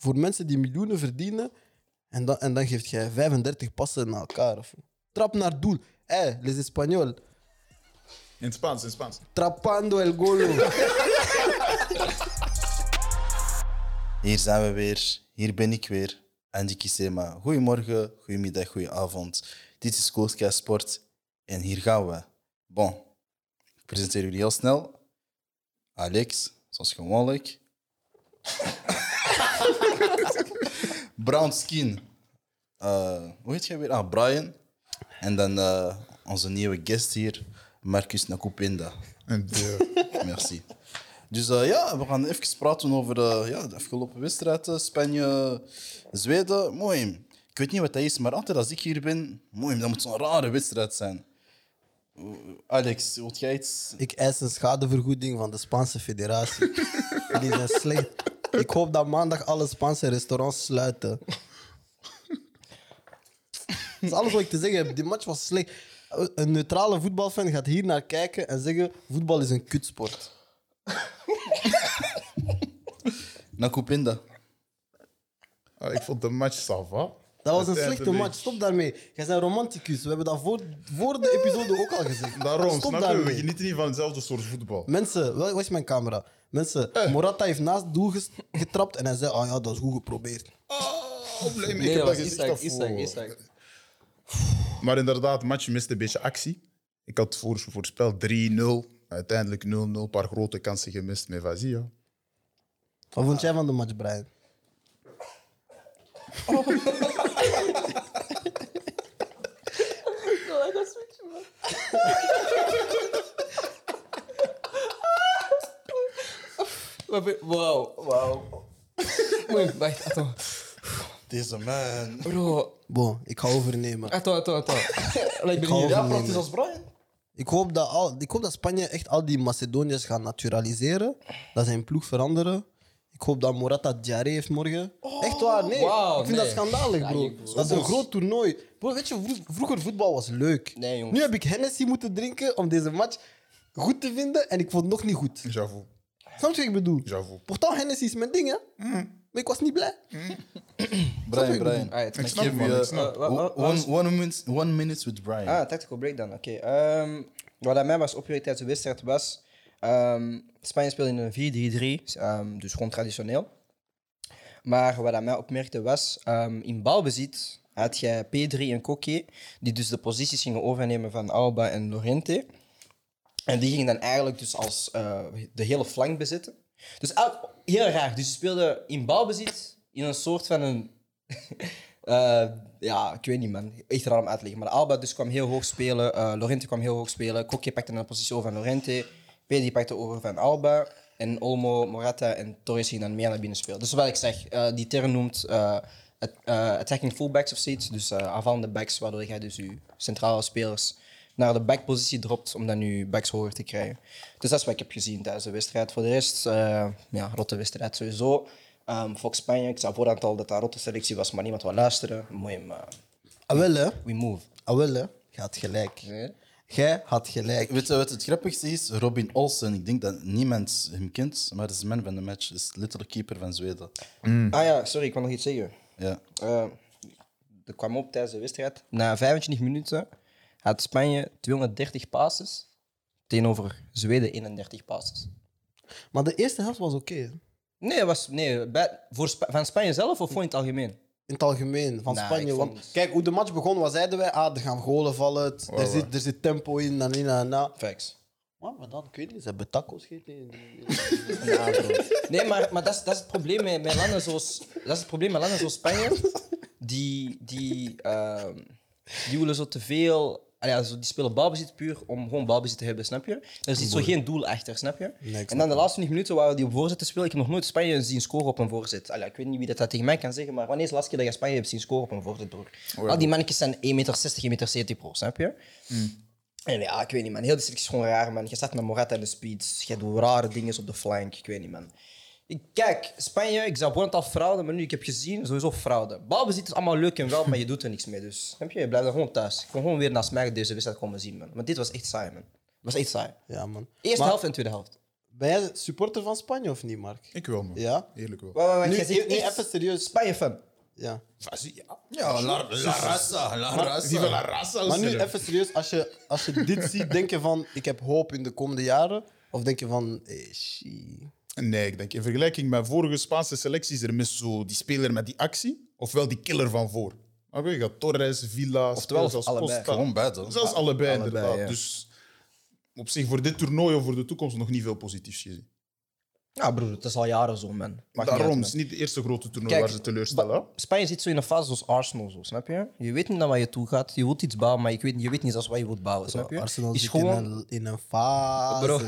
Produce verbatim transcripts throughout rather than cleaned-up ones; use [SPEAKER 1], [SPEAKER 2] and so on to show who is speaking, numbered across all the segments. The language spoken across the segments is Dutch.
[SPEAKER 1] voor mensen die miljoenen verdienen en dan, en dan geeft jij vijfendertig passen naar elkaar. Of... Trap naar doel. Eh, hey, les Espagnols.
[SPEAKER 2] In Spaans, in Spaans.
[SPEAKER 1] Trapando el golo.
[SPEAKER 3] Hier zijn we weer. Hier ben ik weer. Andy Kisema. Goedemorgen, goedemiddag, goedenavond. Dit is Coolsky Sport en hier gaan we. Bon, ik presenteer jullie heel snel. Alex, zoals gewoonlijk. Brown skin. Uh, hoe heet jij weer? Ah, Brian. En dan uh, onze nieuwe guest hier, Marcus Nakupenda.
[SPEAKER 2] En de...
[SPEAKER 3] Merci. Dus uh, ja, we gaan even praten over uh, ja, de afgelopen wedstrijd. Uh, Spanje, Zweden. Mooi. Ik weet niet wat dat is, maar altijd als ik hier ben, mooi, dat moet zo'n rare wedstrijd zijn. Uh, Alex, wilt jij iets?
[SPEAKER 1] Ik eis een schadevergoeding van de Spaanse federatie. Die zijn slecht. Ik hoop dat maandag alle Spaanse restaurants sluiten. Dat is alles wat ik te zeggen heb. Die match was slecht. Een neutrale voetbalfan gaat hier naar kijken en zeggen: voetbal is een kutsport.
[SPEAKER 3] Nakupenda.
[SPEAKER 2] Ah, ik vond de match sava.
[SPEAKER 1] Dat was een slechte match. Stop daarmee. Jij bent romanticus. We hebben dat voor, voor de episode ook al gezegd.
[SPEAKER 2] Daarom,
[SPEAKER 1] Stop
[SPEAKER 2] snap je?
[SPEAKER 1] daarmee.
[SPEAKER 2] We genieten niet van hetzelfde soort voetbal.
[SPEAKER 1] Mensen, waar is mijn camera? Mensen, Morata heeft naast het doel ges- getrapt en hij zei: ah ja, dat is goed geprobeerd.
[SPEAKER 2] Oh, blij me.
[SPEAKER 4] Nee,
[SPEAKER 2] Ik heb
[SPEAKER 4] dat
[SPEAKER 2] dat
[SPEAKER 4] was
[SPEAKER 2] gezicht
[SPEAKER 4] Isaac, Isaac,
[SPEAKER 2] daarvoor.
[SPEAKER 4] Isaac.
[SPEAKER 2] Maar inderdaad, de match miste een beetje actie. Ik had voor, voorspeld drie nul. Uiteindelijk nul nul. Een paar grote kansen gemist met Vazia.
[SPEAKER 1] Wat vond jij van de match, Brian?
[SPEAKER 4] Wow, wow. Wait, wacht, attends.
[SPEAKER 3] Deze man.
[SPEAKER 4] Bro,
[SPEAKER 1] Bon, ik ga overnemen.
[SPEAKER 4] attends, attends, attends. Like, ben
[SPEAKER 1] ga
[SPEAKER 4] hier.
[SPEAKER 1] over-
[SPEAKER 3] Ja,
[SPEAKER 1] nee,
[SPEAKER 3] praktisch
[SPEAKER 1] nee.
[SPEAKER 3] als Brian.
[SPEAKER 1] Ik hoop, dat al, ik hoop dat Spanje echt al die Macedoniërs gaan naturaliseren. Dat zijn ploeg veranderen. Ik hoop dat Morata diarree heeft morgen. echt waar, nee.
[SPEAKER 4] wauw,
[SPEAKER 1] ik vind
[SPEAKER 4] nee.
[SPEAKER 1] dat schandalig,
[SPEAKER 4] Ja,
[SPEAKER 1] bro.
[SPEAKER 4] ik-
[SPEAKER 1] dat is een groot toernooi. Bro, weet je, vro- vroeger voetbal was leuk.
[SPEAKER 4] Nee, jongens.
[SPEAKER 1] Nu heb ik Hennessy moeten drinken om deze match goed te vinden en ik vond het nog niet goed.
[SPEAKER 2] J'avoue.
[SPEAKER 1] Snap je wat ik bedoel?
[SPEAKER 2] J'avoue.
[SPEAKER 1] Pourtant, Hennessy is mijn ding, hè. Maar ik was niet blij.
[SPEAKER 3] Brian, Brian.
[SPEAKER 4] Alright,
[SPEAKER 2] Ik
[SPEAKER 4] ik
[SPEAKER 2] snap
[SPEAKER 3] Give
[SPEAKER 2] man,
[SPEAKER 3] you
[SPEAKER 2] ik
[SPEAKER 3] uh,
[SPEAKER 2] snap.
[SPEAKER 4] Wa- wa- wa-
[SPEAKER 3] one, one, minute, one minute with Brian.
[SPEAKER 4] Ah, tactical breakdown, oké. Ehm, wat aan mij was opgelegd tijdens de wedstrijd was... ehm, Spanje speelde in een vier drie drie, ehm, dus gewoon traditioneel. Maar wat aan mij opmerkte was, ehm, in balbezit had je P drie en Koke, die dus de posities gingen overnemen van Alba en Lorente. En die gingen dan eigenlijk dus als eh, de hele flank bezetten. Dus elk- heel raar. Dus ze speelden in balbezit in een soort van een... eh, ja, ik weet niet, man. Echt raar om uit te leggen. Maar Alba dus kwam heel hoog spelen. eh, Lorente kwam heel hoog spelen. Koke pakte een positie over van Lorente. Pedri pakte over van Alba. En Olmo, Morata en Torres gingen dan meer naar binnen spelen. Dus wat ik zeg, eh, die term noemt eh, at- eh, attacking fullbacks of zoiets. Dus eh, aanvallende backs, waardoor je dus je centrale spelers naar de backpositie dropt om dan je backs hoger te krijgen. Dus dat is wat ik heb gezien tijdens de wedstrijd. Voor de rest, uh, ja, rotte wedstrijd sowieso. Um, Fox Spanje, ik zei voorhand al dat dat rotte selectie was, maar niemand wil luisteren. Mooi, maar
[SPEAKER 1] Ah, wel, hè.
[SPEAKER 4] we move.
[SPEAKER 1] Ah, wel, hè. Je had gelijk.
[SPEAKER 4] Nee?
[SPEAKER 1] Jij had gelijk.
[SPEAKER 3] Weet je wat het grappigste is? Robin Olsen. Ik denk dat niemand hem kent, maar dat is de man van de match. Is letterlijk keeper van Zweden.
[SPEAKER 4] Ah ja, sorry, ik wil nog iets zeggen.
[SPEAKER 3] Ja.
[SPEAKER 4] Uh, dat kwam op tijdens de wedstrijd. Na vijfentwintig minuten had Spanje tweehonderddertig passes tegenover Zweden eenendertig passes.
[SPEAKER 1] Maar de eerste helft was oké. hè.
[SPEAKER 4] Nee, was, nee bij, voor Spa- van Spanje zelf of voor in het algemeen?
[SPEAKER 1] In het algemeen, van
[SPEAKER 4] Nee,
[SPEAKER 1] Spanje.
[SPEAKER 4] ik vond-
[SPEAKER 1] Want, kijk, hoe de match begon, wat zeiden wij? Ah, er gaan golen vallen. Het- er,
[SPEAKER 2] Voilà.
[SPEAKER 1] zit, er zit tempo in, na, na, na.
[SPEAKER 4] Facts.
[SPEAKER 1] Maar, maar dan, ik weet niet, ze hebben tacos gegeten.
[SPEAKER 4] Ja, bro. Nee, maar, maar dat, is, dat is het probleem met, met landen zoals... Dat is het probleem met landen zoals Spanje. Die, die, ehm, die willen zo te veel... Ah ja, zo, die spelen balbezit puur om gewoon balbezit te hebben, snap je? Er zit zo geen doel achter, snap je?
[SPEAKER 1] Nee, ik snap
[SPEAKER 4] en dan de laatste twintig minuten waren die op voorzet te spelen. Ik heb nog nooit Spanje zien scoren op een voorzet. Allee, ik weet niet wie dat, dat tegen mij kan zeggen, maar wanneer is de laatste keer dat je Spanje hebt zien scoren op een voorzet, broer? Al die mannetjes zijn één meter zestig, één meter zeventig pro, snap je? En ja, ik weet niet, man. Heel die selectie is gewoon raar, man. Je staat met Morata in de speed. Je doet rare dingen op de flank. Ik weet niet, man. Ik, kijk, Spanje, ik zou gewoon al fraude, maar nu ik heb gezien, sowieso fraude. Balbezit is allemaal leuk en wel, maar je doet er niks mee. Dus snap je, je blijft er gewoon thuis. Ik kon gewoon weer naast mij deze wedstrijd komen zien, man. Maar dit was echt saai, man. Het was echt saai.
[SPEAKER 1] Ja, man.
[SPEAKER 4] Eerste
[SPEAKER 1] Maar
[SPEAKER 4] helft en tweede helft.
[SPEAKER 1] Ben jij supporter van Spanje of niet, Mark?
[SPEAKER 2] Ik wel, man.
[SPEAKER 1] Ja?
[SPEAKER 2] Eerlijk wel.
[SPEAKER 4] Wacht, wacht, wacht,
[SPEAKER 1] Nu,
[SPEAKER 4] jij zegt
[SPEAKER 1] nee,
[SPEAKER 4] echt
[SPEAKER 1] even serieus.
[SPEAKER 4] Spanje-fan.
[SPEAKER 1] Ja.
[SPEAKER 2] Vas-y, ja.
[SPEAKER 3] Ja, la, la raza, la raza.
[SPEAKER 2] Viva la raza.
[SPEAKER 1] Maar nu
[SPEAKER 2] Oester.
[SPEAKER 1] even serieus, als je, als je dit ziet, denk je van ik heb hoop in de komende jaren? Of denk je van, eh, shit.
[SPEAKER 2] Nee, ik denk in vergelijking met vorige Spaanse selecties, er mist zo die speler met die actie, ofwel die killer van voor. Maar je gaat Torres, Villa,
[SPEAKER 4] Oftewel,
[SPEAKER 2] spelers als
[SPEAKER 4] allebei.
[SPEAKER 2] Costa.
[SPEAKER 3] Gewoon beide.
[SPEAKER 2] Zelfs allebei,
[SPEAKER 4] Allebei,
[SPEAKER 2] inderdaad.
[SPEAKER 4] ja.
[SPEAKER 2] Dus op zich voor dit toernooi of voor de toekomst nog niet veel positiefs gezien.
[SPEAKER 4] Ja, broer, het is al jaren zo, man. Maakt
[SPEAKER 2] Daarom
[SPEAKER 4] niet
[SPEAKER 2] is
[SPEAKER 4] uit,
[SPEAKER 2] het niet het eerste grote toernooi
[SPEAKER 4] Kijk,
[SPEAKER 2] waar ze teleurstellen. hè?
[SPEAKER 4] man. Spanje zit zo in een fase zoals Arsenal, zo, snap je? Je weet niet naar waar je toe gaat. Je wilt iets bouwen, maar je weet, je weet niet zelfs wat je wilt bouwen, snap je?
[SPEAKER 1] Arsenal
[SPEAKER 4] is
[SPEAKER 1] zit
[SPEAKER 4] gewoon,
[SPEAKER 1] in, een, in een fase.
[SPEAKER 4] Bro.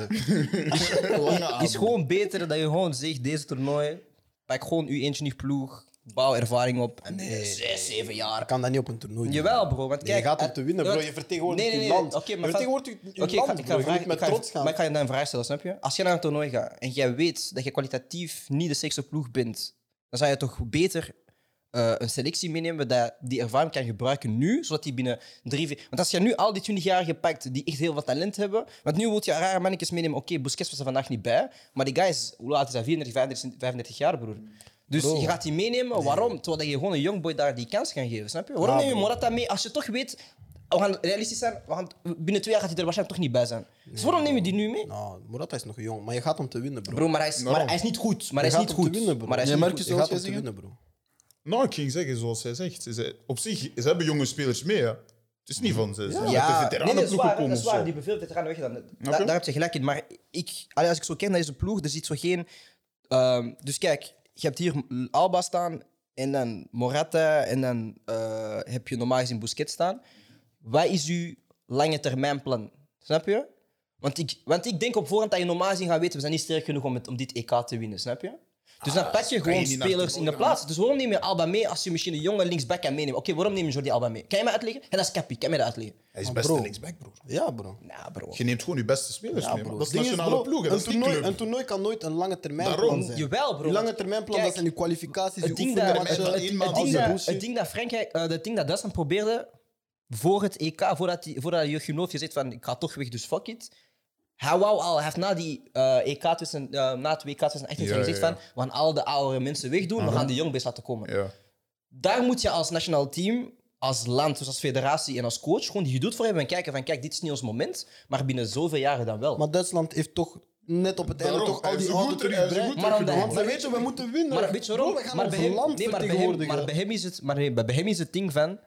[SPEAKER 1] Lange adem.
[SPEAKER 4] is gewoon beter dat je gewoon zegt, deze toernooi, pak gewoon u eentje niet ploeg, bouw ervaring op. En
[SPEAKER 1] Nee.
[SPEAKER 4] zes, zeven
[SPEAKER 1] Je
[SPEAKER 4] jaar.
[SPEAKER 1] kan dat niet op een toernooi doen.
[SPEAKER 4] Jawel, bro. Want
[SPEAKER 1] Nee,
[SPEAKER 4] kijk,
[SPEAKER 1] je gaat om
[SPEAKER 4] er-
[SPEAKER 1] te winnen,
[SPEAKER 4] Ja,
[SPEAKER 1] bro.
[SPEAKER 4] want-
[SPEAKER 1] Je vertegenwoordigt
[SPEAKER 4] Nee, nee,
[SPEAKER 1] je
[SPEAKER 4] nee.
[SPEAKER 1] land.
[SPEAKER 4] Oké,
[SPEAKER 1] je
[SPEAKER 4] maar
[SPEAKER 1] vertegenwoordigt je, je
[SPEAKER 4] Oké, ik
[SPEAKER 1] land,
[SPEAKER 4] ga- ik
[SPEAKER 1] bro.
[SPEAKER 4] ga
[SPEAKER 1] Je
[SPEAKER 4] vragen-
[SPEAKER 1] moet met
[SPEAKER 4] ik ga-
[SPEAKER 1] trots gaan.
[SPEAKER 4] Maar ik ga je dan een vraag stellen, snap je? Als je naar een toernooi gaat en jij weet dat je kwalitatief niet de sterkste ploeg bent, dan zou je toch beter eh, een selectie meenemen dat die ervaring kan gebruiken nu, zodat die binnen drie, vier... Want als je nu al die twintig-jarigen pakt die echt heel veel talent hebben, want nu wil je rare mannetjes meenemen, oké, Busquets was er vandaag niet bij, maar die guy is, hoe laat is hij? vierendertig, vijfendertig, vijfendertig jaar, broer. Dus
[SPEAKER 1] Bro.
[SPEAKER 4] je gaat die meenemen, waarom? Terwijl je gewoon een youngboy daar die kans kan geven, snap je? Waarom
[SPEAKER 1] Ja,
[SPEAKER 4] neem je
[SPEAKER 1] bro.
[SPEAKER 4] Morata mee als je toch weet, we gaan realistisch zijn, we gaan, binnen twee jaar gaat hij er waarschijnlijk toch niet bij zijn. Dus waarom neem je die nu mee?
[SPEAKER 1] Nou, Morata is nog jong, maar je gaat om te winnen, bro.
[SPEAKER 4] Bro, maar hij is, maar hij is niet goed. Maar hij
[SPEAKER 1] Je
[SPEAKER 4] is
[SPEAKER 1] gaat
[SPEAKER 4] niet
[SPEAKER 1] om
[SPEAKER 4] goed.
[SPEAKER 1] te winnen, bro.
[SPEAKER 4] Maar hij is
[SPEAKER 3] Nee,
[SPEAKER 4] niet
[SPEAKER 3] Marcus,
[SPEAKER 1] Je
[SPEAKER 4] goed.
[SPEAKER 1] gaat
[SPEAKER 3] zoals
[SPEAKER 1] om te
[SPEAKER 3] jij
[SPEAKER 1] winnen, bro.
[SPEAKER 2] Nou, ik ging zeggen, zoals hij zegt. Ze zei- op zich, ze hebben jonge spelers mee. Hè. Het is niet van ze. Ze zijn
[SPEAKER 4] Ja,
[SPEAKER 2] met de
[SPEAKER 4] nee, dat is
[SPEAKER 2] veteranenploegen
[SPEAKER 4] waar.
[SPEAKER 2] komen
[SPEAKER 4] Dat is
[SPEAKER 2] of
[SPEAKER 4] waar.
[SPEAKER 2] zo.
[SPEAKER 4] Die beveelt veteranen weg. Dan. Da-
[SPEAKER 2] Oké.
[SPEAKER 4] Daar heb je gelijk in. Maar ik, allee, als ik zo ken naar deze ploeg, er zit zo geen... ehm, dus kijk, je hebt hier Alba staan en dan Morata en dan eh, heb je normaal gezien Busquets staan. Wat is uw lange termijn plan? Snap je? Want ik, want ik denk op voorhand dat je normaal gezien gaat weten, we zijn niet sterk genoeg om, het, om dit E K te winnen, snap je? Dus dan pak je
[SPEAKER 2] kan
[SPEAKER 4] gewoon
[SPEAKER 2] je niet naar
[SPEAKER 4] spelers
[SPEAKER 2] het
[SPEAKER 4] in de
[SPEAKER 2] toernooi
[SPEAKER 4] plaats. Dus waarom neem je Alba mee als je misschien een jonge linksback kan meenemen? Oké, waarom neem je Jordi Alba mee? Kan je mij uitleggen? En dat is Capi, kan je mij dat uitleggen?
[SPEAKER 2] Hij is
[SPEAKER 1] Maar
[SPEAKER 2] beste
[SPEAKER 1] bro.
[SPEAKER 2] linksback, bro.
[SPEAKER 1] Ja, bro.
[SPEAKER 4] Nou, bro.
[SPEAKER 2] Je neemt gewoon je beste spelers
[SPEAKER 1] Ja,
[SPEAKER 2] mee.
[SPEAKER 1] bro.
[SPEAKER 2] man. Dat is
[SPEAKER 1] Het ding
[SPEAKER 2] nationale
[SPEAKER 1] bro,
[SPEAKER 2] ploeg. hè.
[SPEAKER 1] een,
[SPEAKER 2] Dat is niet
[SPEAKER 1] toernooi,
[SPEAKER 2] club.
[SPEAKER 1] een toernooi kan nooit een lange termijn
[SPEAKER 2] Daarom.
[SPEAKER 1] plan zijn.
[SPEAKER 4] Jawel, bro.
[SPEAKER 1] Je lange
[SPEAKER 4] want-
[SPEAKER 1] termijn plan,
[SPEAKER 4] kijk,
[SPEAKER 1] dat zijn je kwalificaties, je
[SPEAKER 4] Het ding, dat,
[SPEAKER 1] oefenmatchen.
[SPEAKER 2] van
[SPEAKER 4] het,
[SPEAKER 2] één
[SPEAKER 4] het,
[SPEAKER 2] maand
[SPEAKER 4] ding
[SPEAKER 2] als
[SPEAKER 4] dat,
[SPEAKER 1] je
[SPEAKER 4] het
[SPEAKER 1] bullshit.
[SPEAKER 4] ding dat Frankrijk, eh, het ding dat Duitsland probeerde voor het E K, voordat, die, voordat Joachim Löw gezegd van ik ga toch weg, dus fuck it. Hij wou al, hij heeft na die eh, E K tussen, eh, na het W K twintig achttien
[SPEAKER 2] Ja,
[SPEAKER 4] gezegd
[SPEAKER 2] ja, ja.
[SPEAKER 4] van we gaan al de oudere mensen wegdoen, we gaan de jongbes laten komen.
[SPEAKER 2] Ja.
[SPEAKER 4] Daar moet je als nationaal team, als land, dus als federatie en als coach gewoon die geduld voor hebben en kijken van kijk, dit is niet ons moment, maar binnen zoveel jaren dan wel.
[SPEAKER 1] Maar Duitsland heeft toch net op het einde
[SPEAKER 2] Daarom,
[SPEAKER 1] toch al
[SPEAKER 2] hij
[SPEAKER 1] die
[SPEAKER 2] is goed
[SPEAKER 1] oude
[SPEAKER 2] ter- hij is
[SPEAKER 1] terugbrengen.
[SPEAKER 2] goed
[SPEAKER 4] Maar omdat-
[SPEAKER 1] Want ze
[SPEAKER 4] maar-
[SPEAKER 1] weten, we moeten winnen.
[SPEAKER 4] Maar weet je waarom?
[SPEAKER 1] Bro, we gaan
[SPEAKER 4] maar
[SPEAKER 1] ons
[SPEAKER 4] bij hem,
[SPEAKER 1] land
[SPEAKER 4] nee, maar bij hem, maar
[SPEAKER 1] vertegenwoordigen.
[SPEAKER 4] bij hem is het, maar nee, bij hem is het ding van,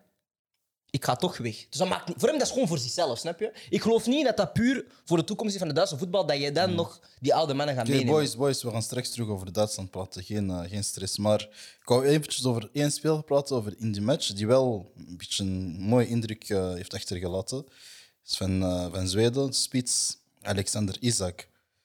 [SPEAKER 4] ik ga toch weg. Dus dat maakt niet, voor hem dat is gewoon voor zichzelf, snap je? Ik geloof niet dat dat puur voor de toekomst is van de Duitse voetbal, dat je dan nog die oude mannen gaat
[SPEAKER 3] Oké,
[SPEAKER 4] meenemen.
[SPEAKER 3] boys, boys, we gaan straks terug over Duitsland praten. Geen, eh, geen stress. Maar ik wou eventjes over één speler praten, over in die match, die wel een beetje een mooie indruk eh, heeft achtergelaten. Dat is van, eh, van Zweden, spits Alexander Isak.